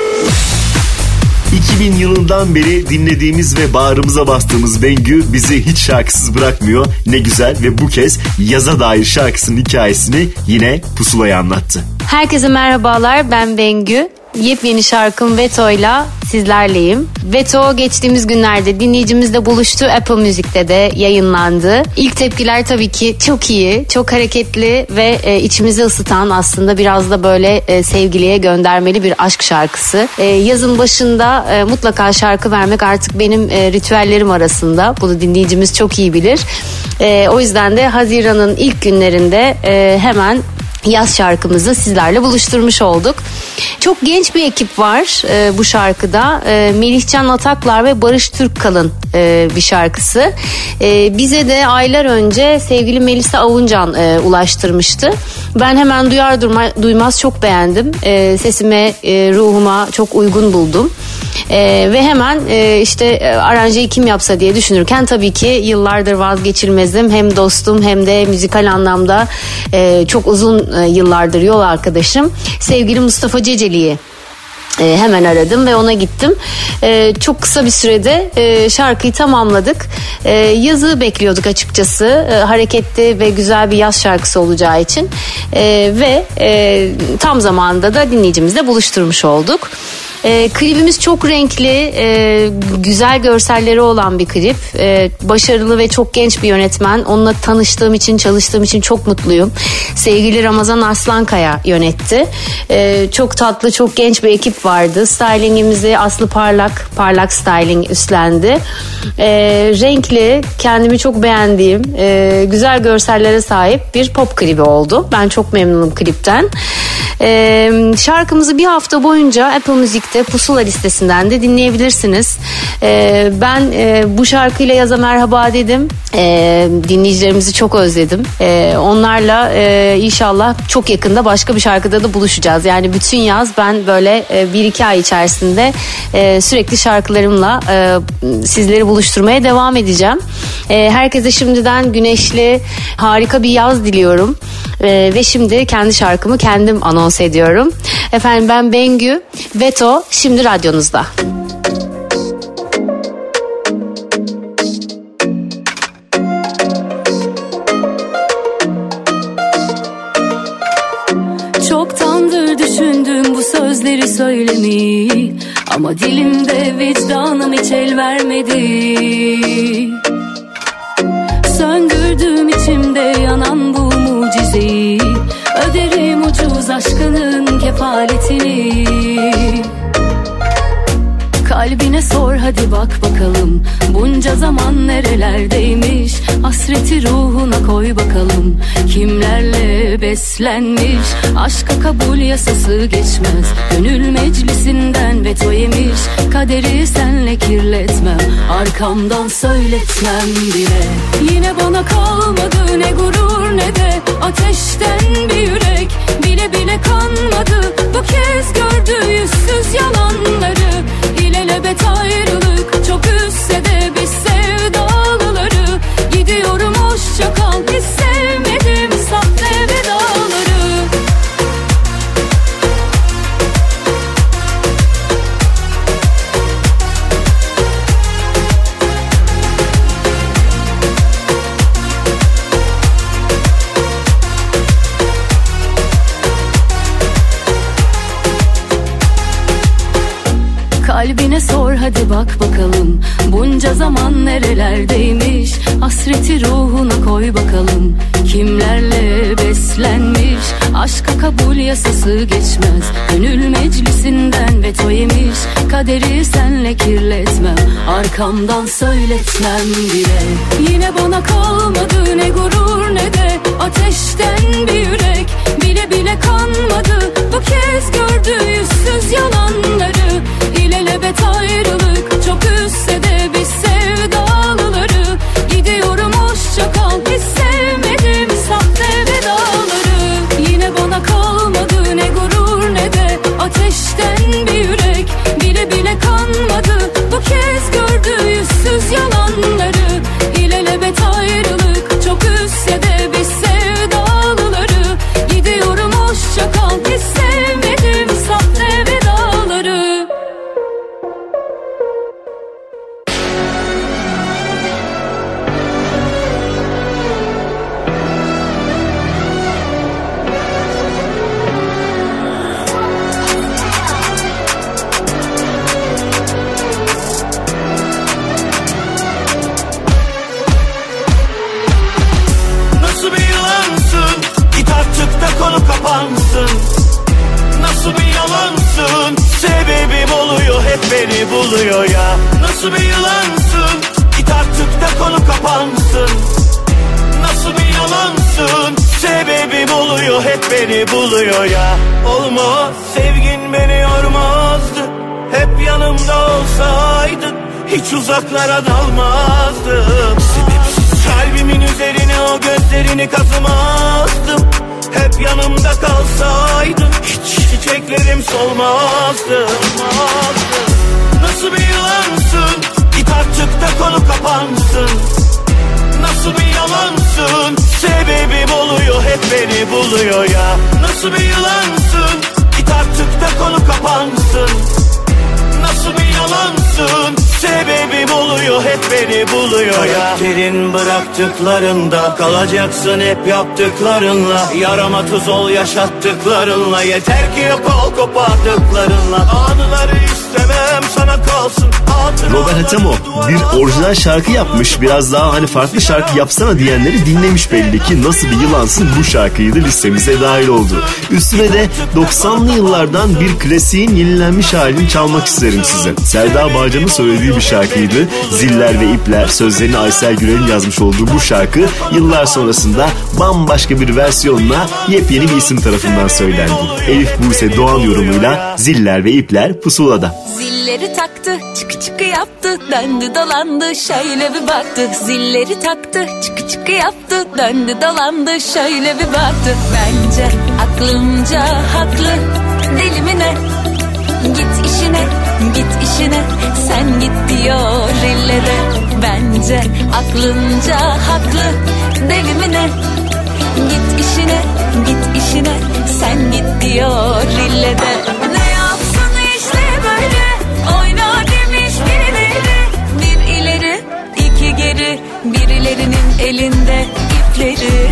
iki bin yılından beri dinlediğimiz ve bağrımıza bastığımız Bengü bizi hiç şarkısız bırakmıyor. Ne güzel ve bu kez yaza dair şarkısının hikayesini yine Pusula'ya anlattı. Herkese merhabalar, ben Bengü. Yepyeni şarkım Veto'yla sizlerleyim. Veto geçtiğimiz günlerde dinleyicimizle buluştu. Apple Music'te de yayınlandı. İlk tepkiler tabii ki çok iyi, çok hareketli ve e, içimizi ısıtan, aslında biraz da böyle e, sevgiliye göndermeli bir aşk şarkısı. E, yazın başında e, mutlaka şarkı vermek artık benim e, ritüellerim arasında. Bunu dinleyicimiz çok iyi bilir. E, o yüzden de Haziran'ın ilk günlerinde e, hemen yaz şarkımızı sizlerle buluşturmuş olduk. Çok genç bir ekip var e, bu şarkıda. E, Melihcan Ataklar ve Barış Türkkal'ın e, bir şarkısı. E, bize de aylar önce sevgili Melisa Avuncan e, ulaştırmıştı. Ben hemen duyar durma, duymaz çok beğendim. E, sesime, e, ruhuma çok uygun buldum. E, ve hemen e, işte e, aranjeyi kim yapsa diye düşünürken tabii ki yıllardır vazgeçilmezim. Hem dostum hem de müzikal anlamda e, çok uzun e, yıllardır yol arkadaşım. Sevgili Mustafa Ceceli'yi E, hemen aradım ve ona gittim. E, çok kısa bir sürede e, şarkıyı tamamladık. E, yazı bekliyorduk açıkçası. E, hareketli ve güzel bir yaz şarkısı olacağı için. E, ve e, tam zamanda da dinleyicimizle buluşturmuş olduk. E, klibimiz çok renkli, e, güzel görselleri olan bir klip. E, başarılı ve çok genç bir yönetmen. Onunla tanıştığım için, çalıştığım için çok mutluyum. Sevgili Ramazan Aslankaya yönetti. E, çok tatlı, çok genç bir ekip vardı. Stylingimizi Aslı Parlak, Parlak Styling üstlendi. E, renkli, kendimi çok beğendiğim, e, güzel görsellere sahip bir pop klibi oldu. Ben çok memnunum klipten. Ee, şarkımızı bir hafta boyunca Apple Music'te Pusula listesinden de dinleyebilirsiniz. Ee, ben e, bu şarkıyla yaza merhaba dedim. Ee, dinleyicilerimizi çok özledim. Ee, onlarla e, inşallah çok yakında başka bir şarkıda da buluşacağız. Yani bütün yaz ben böyle e, bir iki ay içerisinde e, sürekli şarkılarımla e, sizleri buluşturmaya devam edeceğim. E, herkese şimdiden güneşli, harika bir yaz diliyorum. E, ve şimdi kendi şarkımı kendim anons ediyorum. Efendim, ben Bengü, Veto şimdi radyonuzda. Çoktandır düşündüm bu sözleri söylemeyi, ama dilimde vicdanım hiç el vermedi. Söndürdüm içimde yanan bu mucizeyi, öderim ucuz aşkının kefaletini. Kalbine sor hadi bak bakalım, bunca zaman nerelerdeymiş. Hasreti ruhuna koy bakalım, kimlerle beslenmiş. Aşka kabul yasası geçmez, gönül meclisinden veto yemiş. Kaderi senle kirletmem, arkamdan söyletmem bile. Yine bana kalmadı ne gurur ne de ateşten bir yürek. Bile bile kanmadı bu kez gördü yüzsüz yalanları. İlelebet ayrılık çok üstse de biz sevdalıları. Gidiyorum hoşça kal, hiç sevmedim sahte vedaları. Kalbine sor hadi bak bakalım, bunca zaman nerelerdeymiş. Hasreti ruhuna koy bakalım, kimlerle beslenmiş. Aşka kabul yasası geçmez, gönül meclisinden veto yemiş. Kaderi senle kirletmem, arkamdan söyletmem bile. Yine bana kalmadı ne gurur ne de ateşten bir yürek. Bile bile kanmadı bu kez gördü yüzsüz yalanları. İlelebet ayrılık çok üstse de biz sevdalıları. Gidiyorum hoşça kal, hiç sevmedim sahte vedaları. Yine bana kalmadı ne gurur ne de ateşten bir yürek. Bile bile kanmadı bu kez gördü yüzsüz yalanları. İlelebet ayrılık çok üstse de biz sevdalıları. Gidiyorum hoşça kal, hiç sevmedim buluyor ya. Nasıl bir yılansın, git artık da konu kapansın. Nasıl bir yalansın, sebebi buluyor, hep beni buluyor ya. Olmaz, sevgin beni yormazdı, hep yanımda olsaydın hiç uzaklara dalmazdım. Kalbimin üzerine o gözlerini kazımazdım, hep yanımda kalsaydın hiç çiçeklerim solmazdı. Nasıl bir yılansın, git artık da konu kapansın. Nasıl bir yalansın, sebebi buluyor, hep beni buluyor ya. Nasıl bir yılansın, git artık da konu kapansın. Nasıl bir yalansın, sebebi buluyor, hep beni buluyor ya. Karakterin bıraktıklarında kalacaksın hep yaptıklarınla. Yarama tuz ol yaşattıklarınla, yeter ki yok ol kopardıklarınla. Anıları istemem sana kalsın. Robert Hatemo bir orijinal şarkı yapmış, biraz daha hani farklı şarkı yapsana diyenleri dinlemiş belli ki. Nasıl bir yılansın bu şarkıyı da listemize dahil oldu. Üstüne de doksanlı yıllardan bir klasiğin yenilenmiş halini çalmak isterim size. Selda Bağcan'ın söylediği bir şarkıydı. Ziller ve İpler, sözlerini Aysel Gürel'in yazmış olduğu bu şarkı yıllar sonrasında bambaşka bir versiyonla yepyeni bir isim tarafından söylendi. Elif Buse Doğan yorumuyla Ziller ve İpler Pusula'da. Zilleri taktı, çıkı çıkı yaptı, döndü dolandı, şöyle bir baktı. Zilleri taktı, çıkı çıkı yaptı, döndü dolandı, şöyle bir baktı. Bence aklımca haklı, deli mi ne? Git işine, git işine, sen git diyor illere. Bence aklınca haklı, deli mi ne? Git işine, git işine, sen git diyor illere. Ne yapsın işte böyle, oyna demiş birileri. Bir ileri, iki geri, birilerinin elinde ipleri.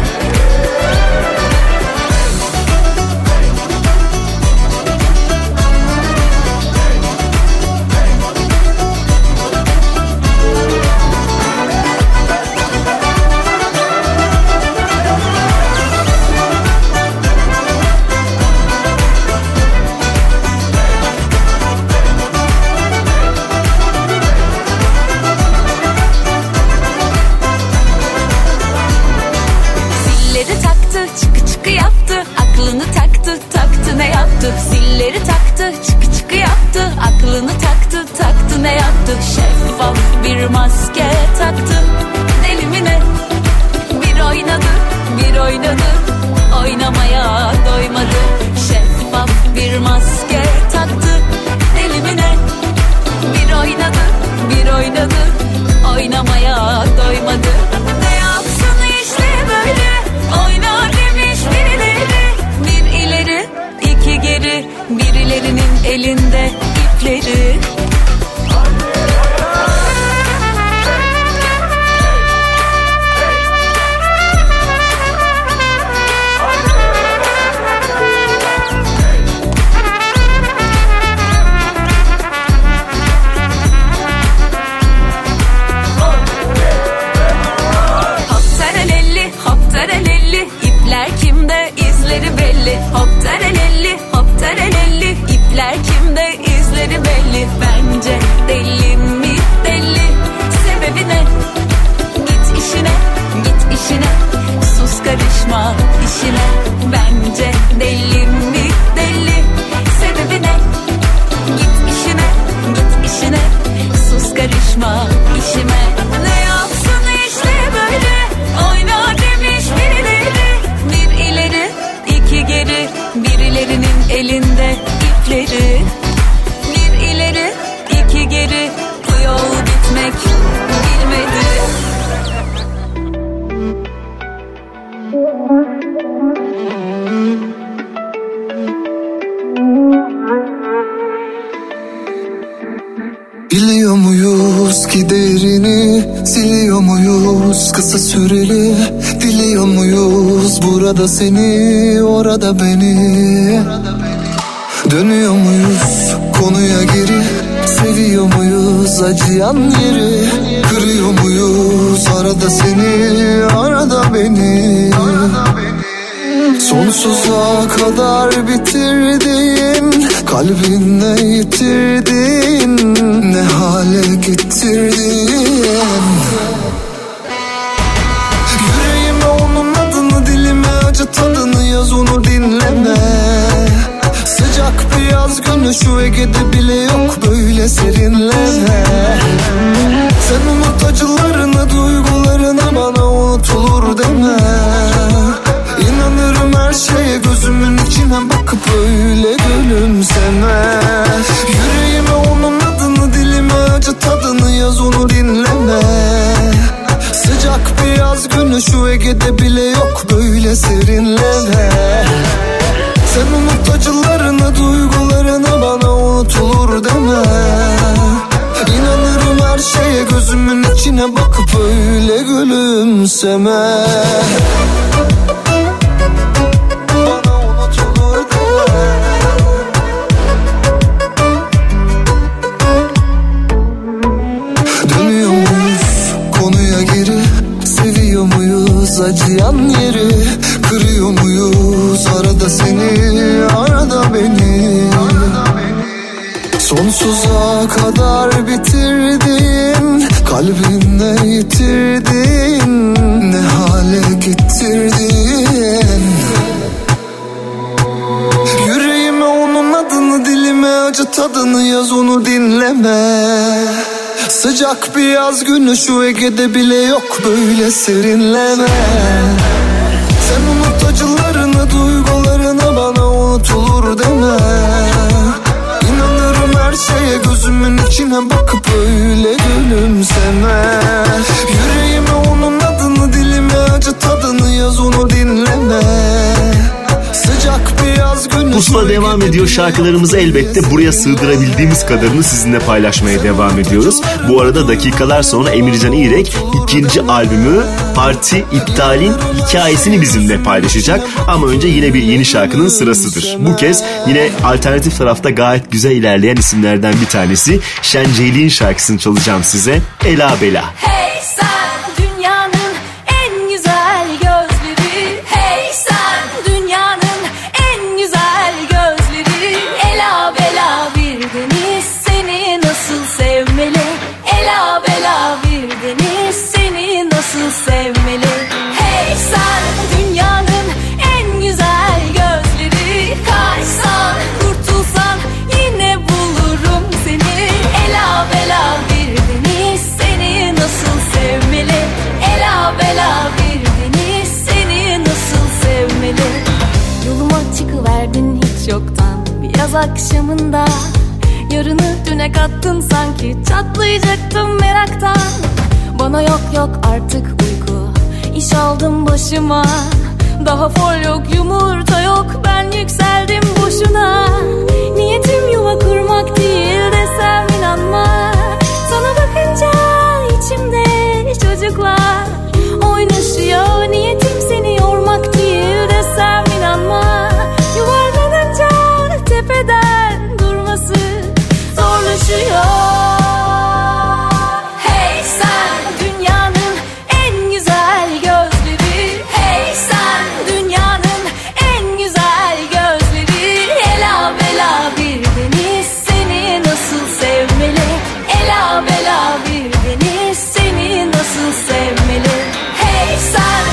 Zilleri taktı, çıkı çıkı yaptı, aklını taktı, taktı ne yaptı? Şeffaf bir maske taktı, deli mi ne? Bir oynadı, bir oynadı, oynamaya doymadı. Şeffaf bir maske taktı, deli mi ne? Bir oynadı, bir oynadı, oynamaya doymadı. Ne yapsın işte böyle, oyna demiş birileri. Bir ileri, iki geri, birilerinin elinde ipleri. Hop terelelli, hop terelelli, ipler kimde, izleri belli. Hop terelelli, hop terelelli, ipler kimde, izleri belli. Bence deli mi deli, sebebi ne? Git işine, git işine, sus karışma işine. Bence deli mi deli, sebebi ne? Git işine, git işine, sus karışma işime. Ne yapsın işte böyle, oyna demiş birileri. Bir ileri, iki geri, birilerinin elinde ipleri. Bir ileri, iki geri, bu yol bitmek bilmedi. Biliyor muyuz giderini, siliyor muyuz kısa süreli? Diliyor muyuz burada seni, orada beni? Dönüyor muyuz konuya geri, seviyor muyuz acıyan yeri? Kırıyor muyuz arada seni, arada beni? Sonsuza kadar bitirdiğim Kalbinle yitirdin, ne hale getirdin. Yüreğime onun adını, dilime acı tadını yaz, onu dinleme. Sıcak bir yaz günü şu Ege'de bile yok böyle serinleme. Sen unut acılarını, duygularını, bana unutulur deme. İnanırım her şeye, gözümün içine bakıp öyle gülümseme. Yüreğime onun adını, dilime acı tadını yaz, onu dinleme. Sıcak bir yaz günü şu Ege'de bile yok böyle serinleme. Sen unut acılarını, duygularını, bana unutulur deme. İnanırım her şeye, gözümün içine bakıp öyle gülümseme. Bana unutulur deme. Dönüyor muyuz konuya geri, seviyor muyuz acıyan yeri, kırıyor muyuz arada seni, arada beni. Sonsuza kadar bitirdin, kalbinle yitirdin, ne hale getirdin. Yüreğime onun adını, dilime acı tadını yaz, onu dinleme. Sıcak bir yaz günü şu Ege'de bile yok böyle serinleme. Sen unut acılarını, duygularını, bana unutulur deme. İnanırım her şeye, gözümün içine bakıp öyle gülümseme. Yüreğime onun adını, dilime acı tadını yaz, onu dinleme. Sıcak bir yaz günü. Pusula devam ediyor. Şarkılarımızı elbette buraya sığdırabildiğimiz kadarını sizinle paylaşmaya devam ediyoruz. Bu arada dakikalar sonra Emircan İrek ikinci albümü Parti İptal'in hikayesini bizimle paylaşacak. Ama önce yine bir yeni şarkının sırasıdır. Bu kez yine alternatif tarafta gayet güzel ilerleyen isimlerden bir tanesi Şencelik'in şarkısını çalacağım size. Ela Bela. Hey sen dünyanın en güzel gözleri, hey sen dünyanın en güzel gözleri. Ela bela bir deniz seni nasıl sevmeli, ela bela bir deniz seni nasıl sevmeli. Hey sen dünyanın en güzel gözleri, kaçsan kurtulsan yine bulurum seni. Ela bela bir deniz seni nasıl sevmeli, ela bela bir deniz seni nasıl sevmeli. Yoluma çıkıverdin hiç yoktan bir yaz akşamında, yarını düne kattın sanki çatlayacaktım meraktan. Bana yok yok artık uyku, iş aldım başıma. Daha fol yok, yumurta yok, ben yükseldim boşuna. Niyetim yuva kurmak değil desem inanma. Sana bakınca içimde çocuklar oynaşıyor. Niyetim seni yormak değil desem inanma. Yuvarlanınca tepeden durması zorlaşıyor. Hey sen dünyanın en güzel gözleri, hey sen dünyanın en güzel gözleri. Ela bela bir deniz seni nasıl sevmeli, ela bela bir deniz seni nasıl sevmeli. Hey sen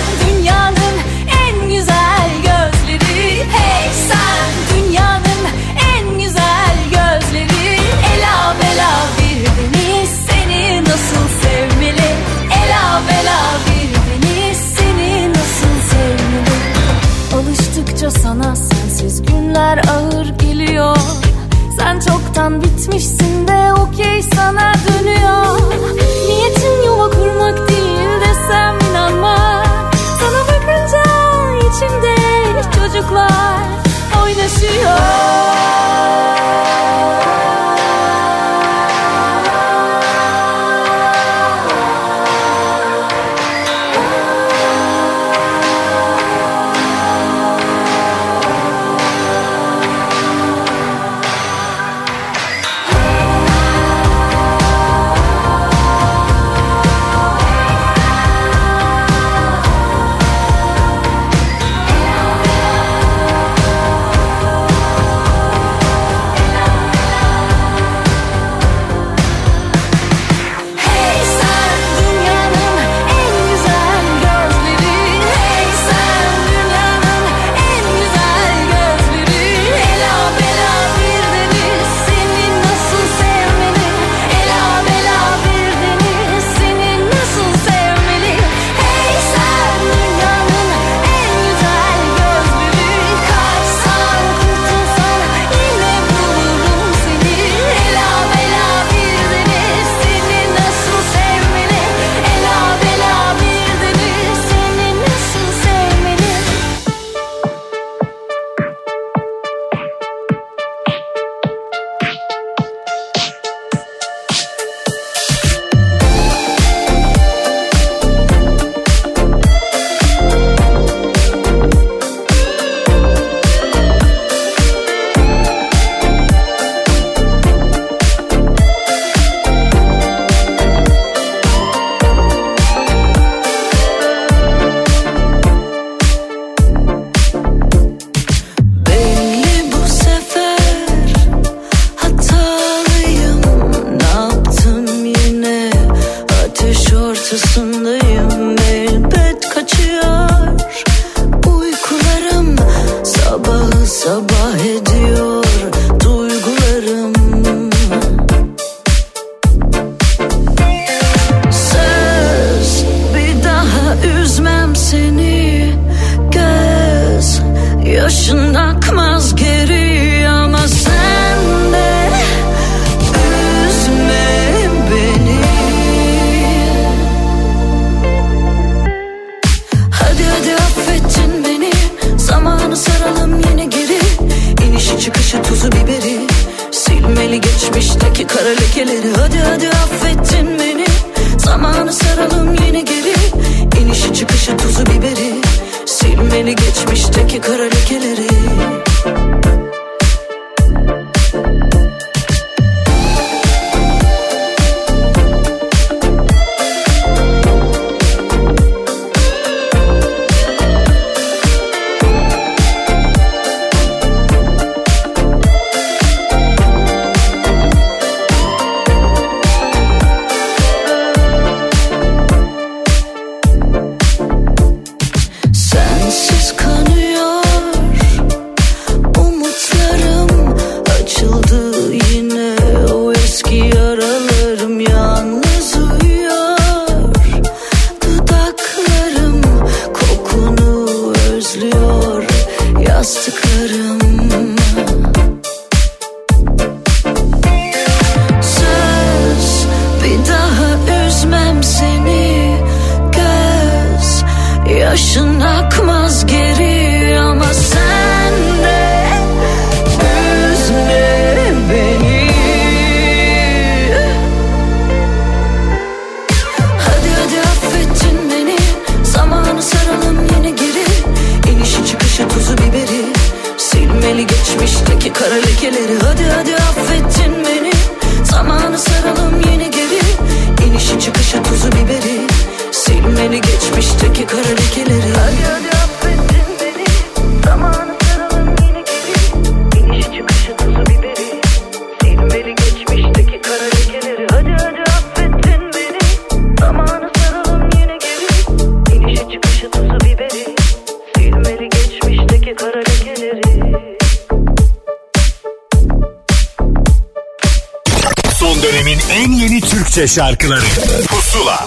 ortasındayım, elbet kaçıyor uykularım, sabahı sabah ediyor duygularım. Söz bir daha üzmem seni, göz yaşın akmaz geri, ama sen de üzme beni. Hadi hadi affettin beni, zamanı saralım yine geri, inişi çıkışı tuzu biberi, silmeli geçmişteki kara lekeleri. Hadi hadi affettin beni, zamanı saralım yine geri, inişi çıkışı tuzu biberi, silmeli geçmişteki kara lekeleri. Sensiz kanıyor umutlarım, açıldı yine o eski yaralarım, yalnız uyuyor dudaklarım, kokunu özlüyor yastıklarım. Söz bir daha üzmem seni, göz yaşın akmaz geri, ama sen de üzme beni. Hadi hadi affettin beni, zamanı saralım yine geri, inişi çıkışı tuzu biberi, silmeli geçmişteki kara lekeleri. Hadi hadi affettin beni, zamanı saralım yine geri, inişi çıkışı tuzu biberi, silmeli geçmişteki kara lekeleri. Hadi hadi affettin beni, zamanı saralım yine geri, inişi çıkışı tuzu biberi, silmeli geçmişteki kara lekeleri. Hadi hadi affettin beni, zamanı saralım yine geri, inişi çıkışı tuzu biberi, silmeli geçmişteki kara lekeleri. Son dönemin en yeni Türkçe şarkıları Pusula.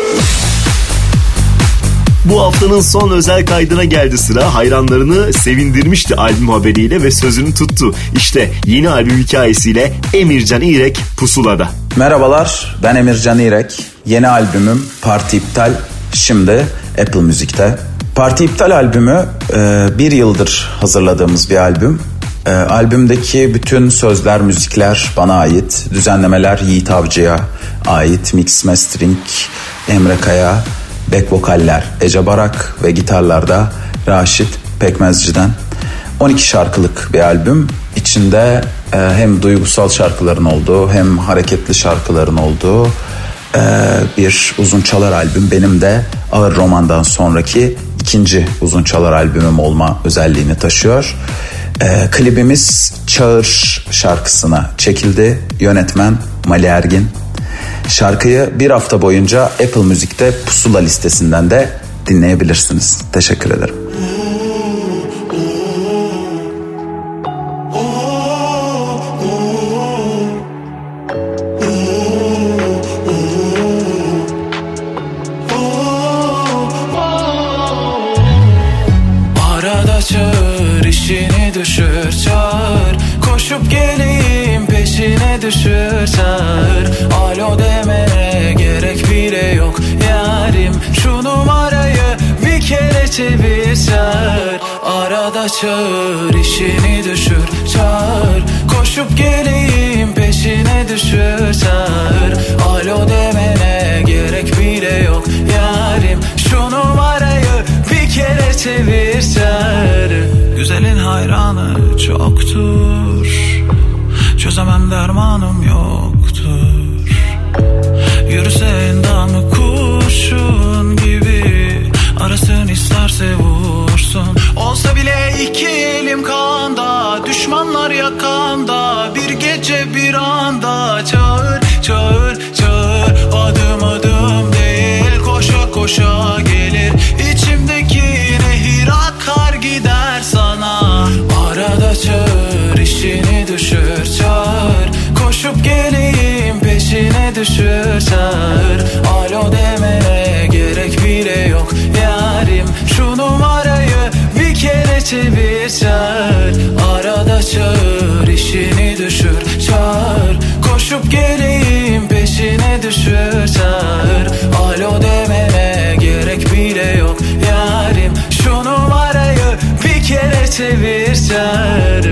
Bu haftanın son özel kaydına geldi sıra. Hayranlarını sevindirmişti albüm haberiyle ve sözünü tuttu. İşte yeni albüm hikayesiyle Emircan İrek Pusula'da. Merhabalar, ben Emircan İrek. Yeni albümüm Parti İptal şimdi Apple Müzik'te. Parti İptal albümü e, bir yıldır hazırladığımız bir albüm. E, albümdeki bütün sözler, müzikler bana ait. Düzenlemeler Yiğit Avcı'ya ait. Mix, mastering Emre Kaya. Back vokaller Ece Barak ve gitarlarda Raşit Pekmezci'den. on iki şarkılık bir albüm. İçinde e, hem duygusal şarkıların olduğu hem hareketli şarkıların olduğu e, bir uzun çalar albüm. Benim de Ağır Roman'dan sonraki ikinci uzun çalar albümüm olma özelliğini taşıyor. E, klibimiz Çağır şarkısına çekildi. Yönetmen Mali Ergin. Şarkıyı bir hafta boyunca Apple Müzik'te Pusula listesinden de dinleyebilirsiniz. Teşekkür ederim. Arada çağır, işini düşür, çağır. Koşup geleyim, peşine düşür, çağır. Alo demene gerek bile yok yarim. Şu numarayı bir kere çevir, çağır. Arada çağır, işini düşür, çağır. Koşup geleyim, peşine düşür, çağır. Alo demene gerek bile yok yarim. Şu numarayı bir kere çevir, çağır. Güzelin hayranı çoktur, çözemem dermanım yoktur. Yürüse endamı kurşun gibi, arasın isterse vursun. Olsa bile iki elim kanda, düşmanlar yakanda. Bir gece bir anda çağır, çağır, çağır. Adım adım değil koşa gelir. İçimdeki nehir akar gider sana. Arada çağır, işini düşür çağır. Koşup geleyim peşine düşür çağır. Alo demene gerek bile yok yarim. Şu numarayı bir kere çevir çağır. Arada çağır, işini düşür çağır. Koşup geleyim peşine düşür çağır. Alo demene gerek bile yok yarim. Şu numarayı bir kere çevir çağır.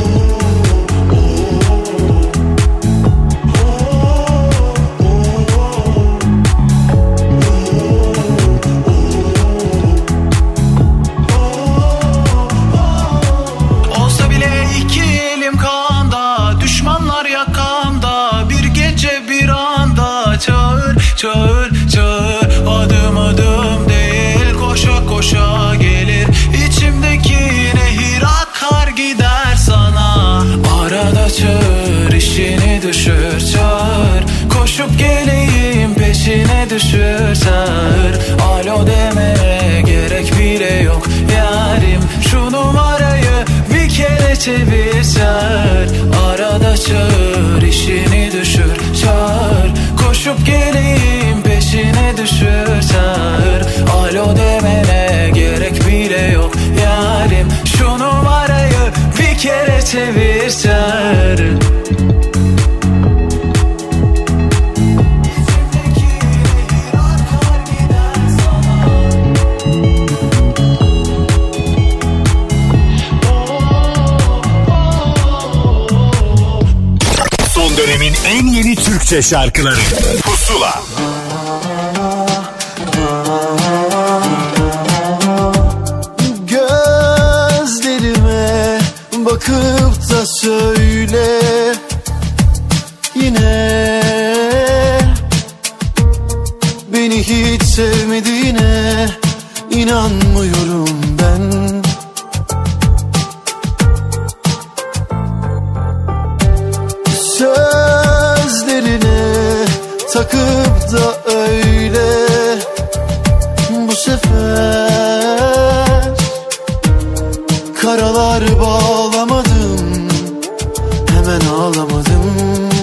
Olsa bile iki elim kanda, düşmanlar yakamda. Bir gece bir anda çağır, çağır, çağır. Adım adım değil, koşa koşa gelir. İçimdeki nehir akar gider sana. Arada çağır, işini düşür çağır. Koşup geleyim peşine düşür çağır. Alo demene gerek bile yok yarim. Şu numarayı bir kere çevir çağır. Arada çağır, işini düşür çağır. Koşup geleyim peşine düşür çağır. Alo demene gerek bile yok yarim. Şu numarayı bir kere çevir çağır. Son dönemin en yeni Türkçe şarkıları Pusula. Gözlerime bakıp da söyle yine, beni hiç sevmediğine inanmıyorum ben. Sözlerine takıp da öyle bu sefer karalar bağlamadım, hemen ağlamadım.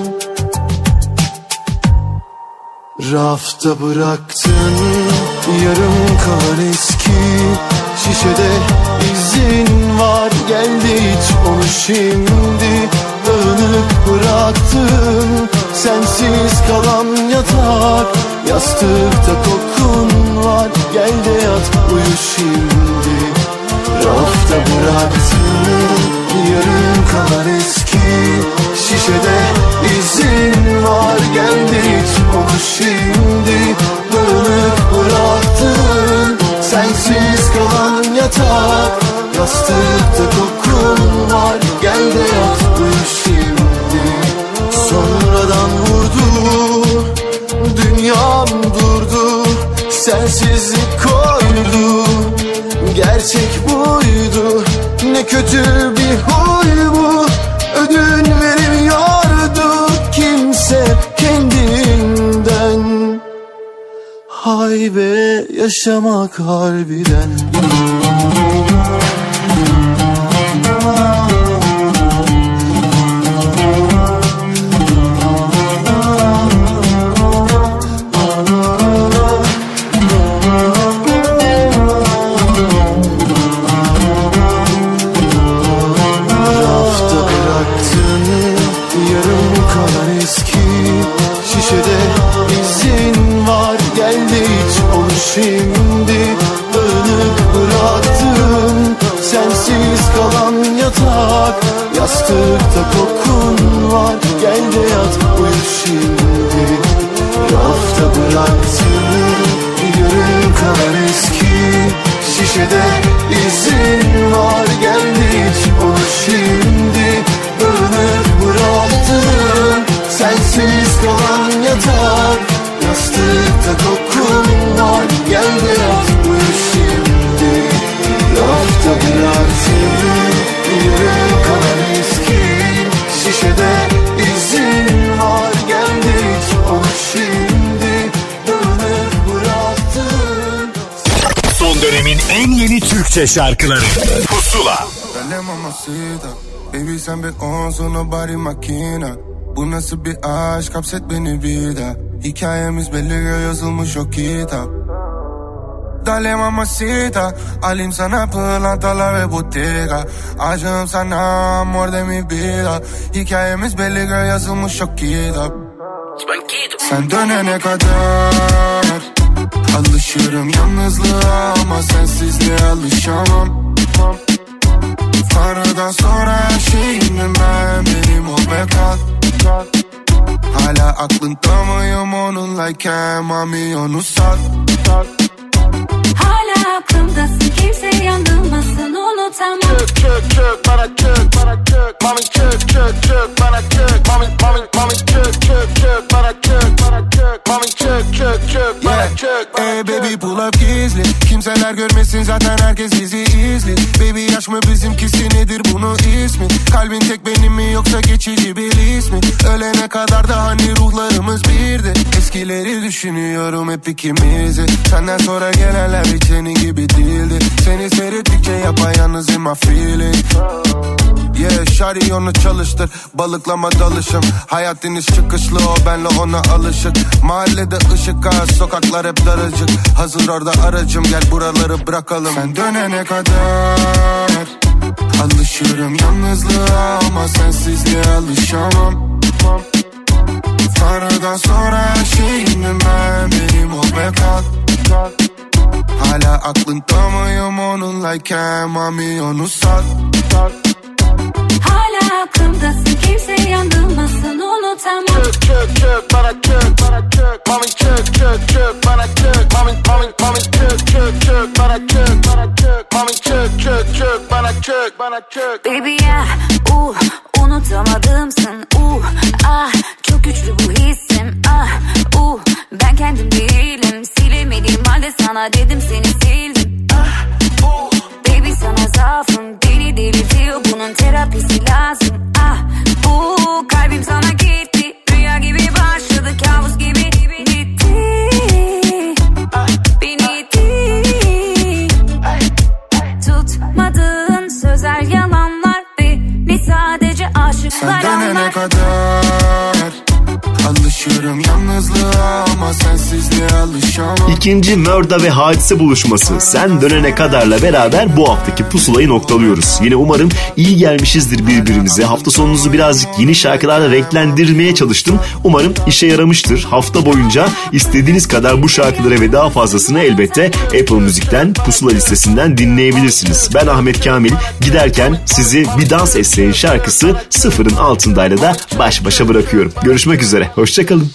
Rafta bıraktın yarım kalan eski şişede izin var, geldi iç onu şimdi. Dağınık bıraktın sensiz kalan yatak, yastıkta kokun var, gel de yat uyu şimdi. Rafta bıraktın yarım kalan eski şişede izin var, geldi iç onu şimdi. Dağınık bıraktın sensiz kalan yatak, yastıkta kokun var, gel de yat uyu şimdi. Sonradan vurdu, dünyam durdu, sensizlik koydu. Gerçek buydu, ne kötü bir huy bu. Ödün vermiyordu kimse kendinden. Hay be yaşamak harbiden. Şimdi dönüp bıraktım sensiz kalan yatak, yastıkta kokun var, gel de yat uyu şimdi. Rafta bıraktım yarım kalan eski şişede izin var, geldi iç onu şimdi. Dönüp bıraktım sensiz kalan yatak, yastıkta kokun var, gel de yat uyu şimdi. Rafta bıraktım yarım kalan eski şişede izin var, geldi iç onu şimdi. Dönüp bıraktım dönemin en yeni Türkçe şarkıları Pusula. Dale mamacita, baby sen bir onsun o body makina. Bu nasıl bir aşk, hapset beni bir daha. Hikayemiz belli, yazılmış o kitap. Dale mamacita, alayım sana pırlantalar ve bottega. Acım sana, amor de mi vida. Hikayemiz belli, yazılmış o kitap. Sen dönene kadar alışırım yalnızlığa, ama sensizliğe alışamam. Tanrı'dan sonra her şeyimdim ben, benim ol ve kal. Hala aklında mıyım onunlayken, mami onu sat. Hala aklımdasın, kimse yanılmasın, unutamam. Çök çök çök bana çök bana çök. Mami çök çök çök bana çök. Mami mami mami çök çök çök bana çök bana çök. Mami çök çök çök bana çök. Hey baby pull up gizli, kimseler görmesin zaten herkes bizi izli. Baby yaş mı bizimkisi, nedir bunun ismi? Kalbin tek benim mi yoksa geçici bir his mi? Ölene kadar da hani ruhlarımız birdi. Eskileri düşünüyorum hep ikimizi. Senden sonra gelenler hiç senin gibi değildi. Seni seyrettikçe yapayalnız in my feeling. Yeah, şari onu çalıştır, balıklama dalışım. Hayat deniz çıkışlı, o benle ona alışık. Mahallede ışık az, sokaklar hep daracık. Hazır orada aracım, gel buraları bırakalım. Sen dönene kadar alışırım yalnızlığa, ama sensizliğe alışamam. Tanrı'dan sonra her şeyimdim ben, benim ol ve kal. Hala aklında mıyım onunlayken, mami onu sat. Hala aklımdasın, kimse yanılmasın, unutamam. Çök çök çök bana çök bana çök. Mami çök çök çök bana çök. Mami mami mami çök çök çök bana çök bana çök. Mami çök çök çök bana çök bana çök. Baby ya, uh, unutamadımsın, uh, ah, çok güçlü bu hissim, ah, uh, ben kendim değilim, silemediğim halde sana dedim seni sildim, ah, uh, baby sana zaafım beni delirtiyor, bunun terapisi lazım, ah, uh, kalbim sana gitti, rüya gibi başladı, kabus gibi bitti, ah, beni itti, tutmadığın sözler yalanlar, beni sadece aşıklar Sen dönene anlar. kadar alışırım yalnızlığa, ama sensizliğe alışamam. İkinci Mörda ve Hadise buluşması Sen Dönene Kadar'la beraber bu haftaki pusulayı noktalıyoruz. Yine umarım iyi gelmişizdir birbirimize. Hafta sonunuzu birazcık yeni şarkılarla renklendirmeye çalıştım. Umarım işe yaramıştır. Hafta boyunca istediğiniz kadar bu şarkıları ve daha fazlasını elbette Apple Müzik'ten, Pusula listesinden dinleyebilirsiniz. Ben Ahmet Kamil. Giderken sizi Bir Dans Etseyin şarkısı Sıfırın Altındayla da baş başa bırakıyorum. Görüşmek üzere. Hoşçakalın.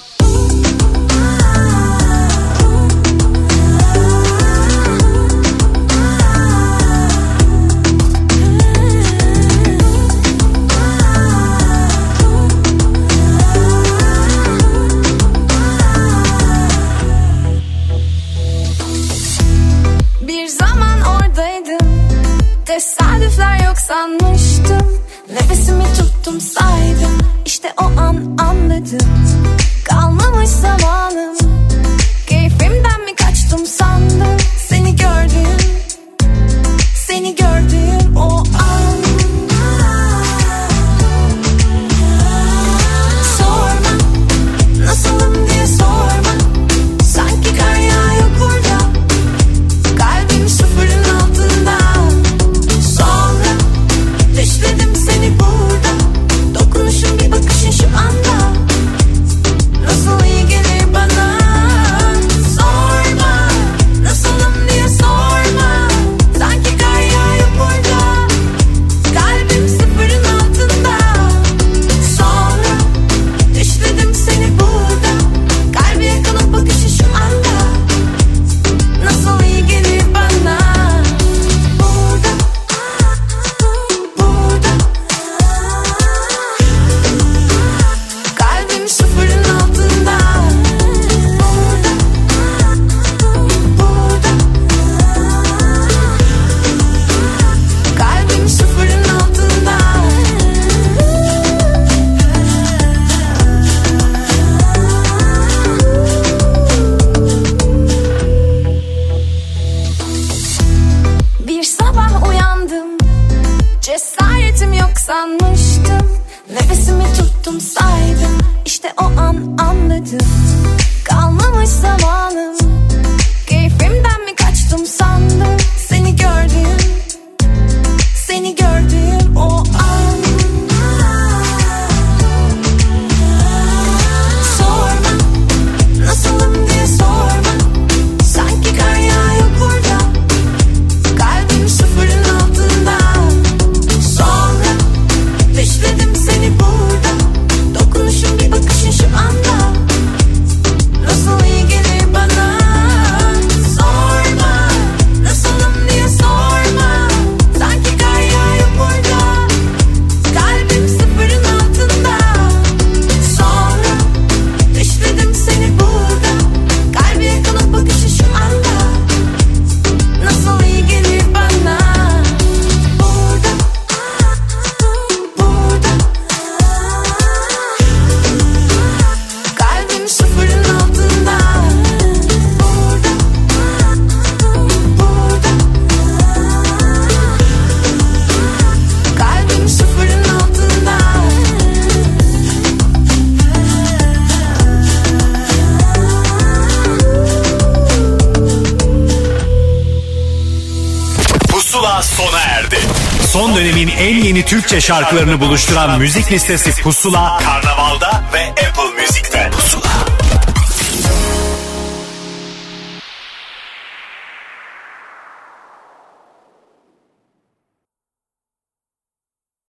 Bir zaman oradaydım, tesadüfler yok sanmıştım. Nefesimi tuttum saydım, işte o an anladım. Kalmamış zamanım, keyfimden mi kaçtım sandım. Seni gördüm, seni gördüm o an. Sorma, nasılım diye sorma. Sanki kar yağıyor burada, kalbim sıfırın altında. Sonra düşledim seni burada, dokunuşun bir bakışın şu anda. Nasıl iyi gelir bana, sorma. adım saydım, işte o an anladım. Kalmamış zamanım, keyfimden mi kaçtım sandım. Seni gördüm, seni gördüm o an. Sorma, nasılım diye sorma. Sanki kar yağıyor burada, kalbim sıfırın altında. Sonra düşledim seni burada, dokunuşun bir bakışın şu anda. Nasıl iyi gelir bana. Sorma, nasılım diye sorma. Sanki kar yağıyor burada, kalbim sıfırın altında. Sonra düşledim seni burada, kalbi yakalıp bakışın şu anda. Nasıl iyi gelir bana. Burada, burada, kalbim sıfırın altında. Burada, burada, kalbim sıfırın altında. Pusula sona erdi. Son dönemin en yeni Türkçe şarkılarını buluşturan müzik listesi Pusula, Karnaval'da ve Apple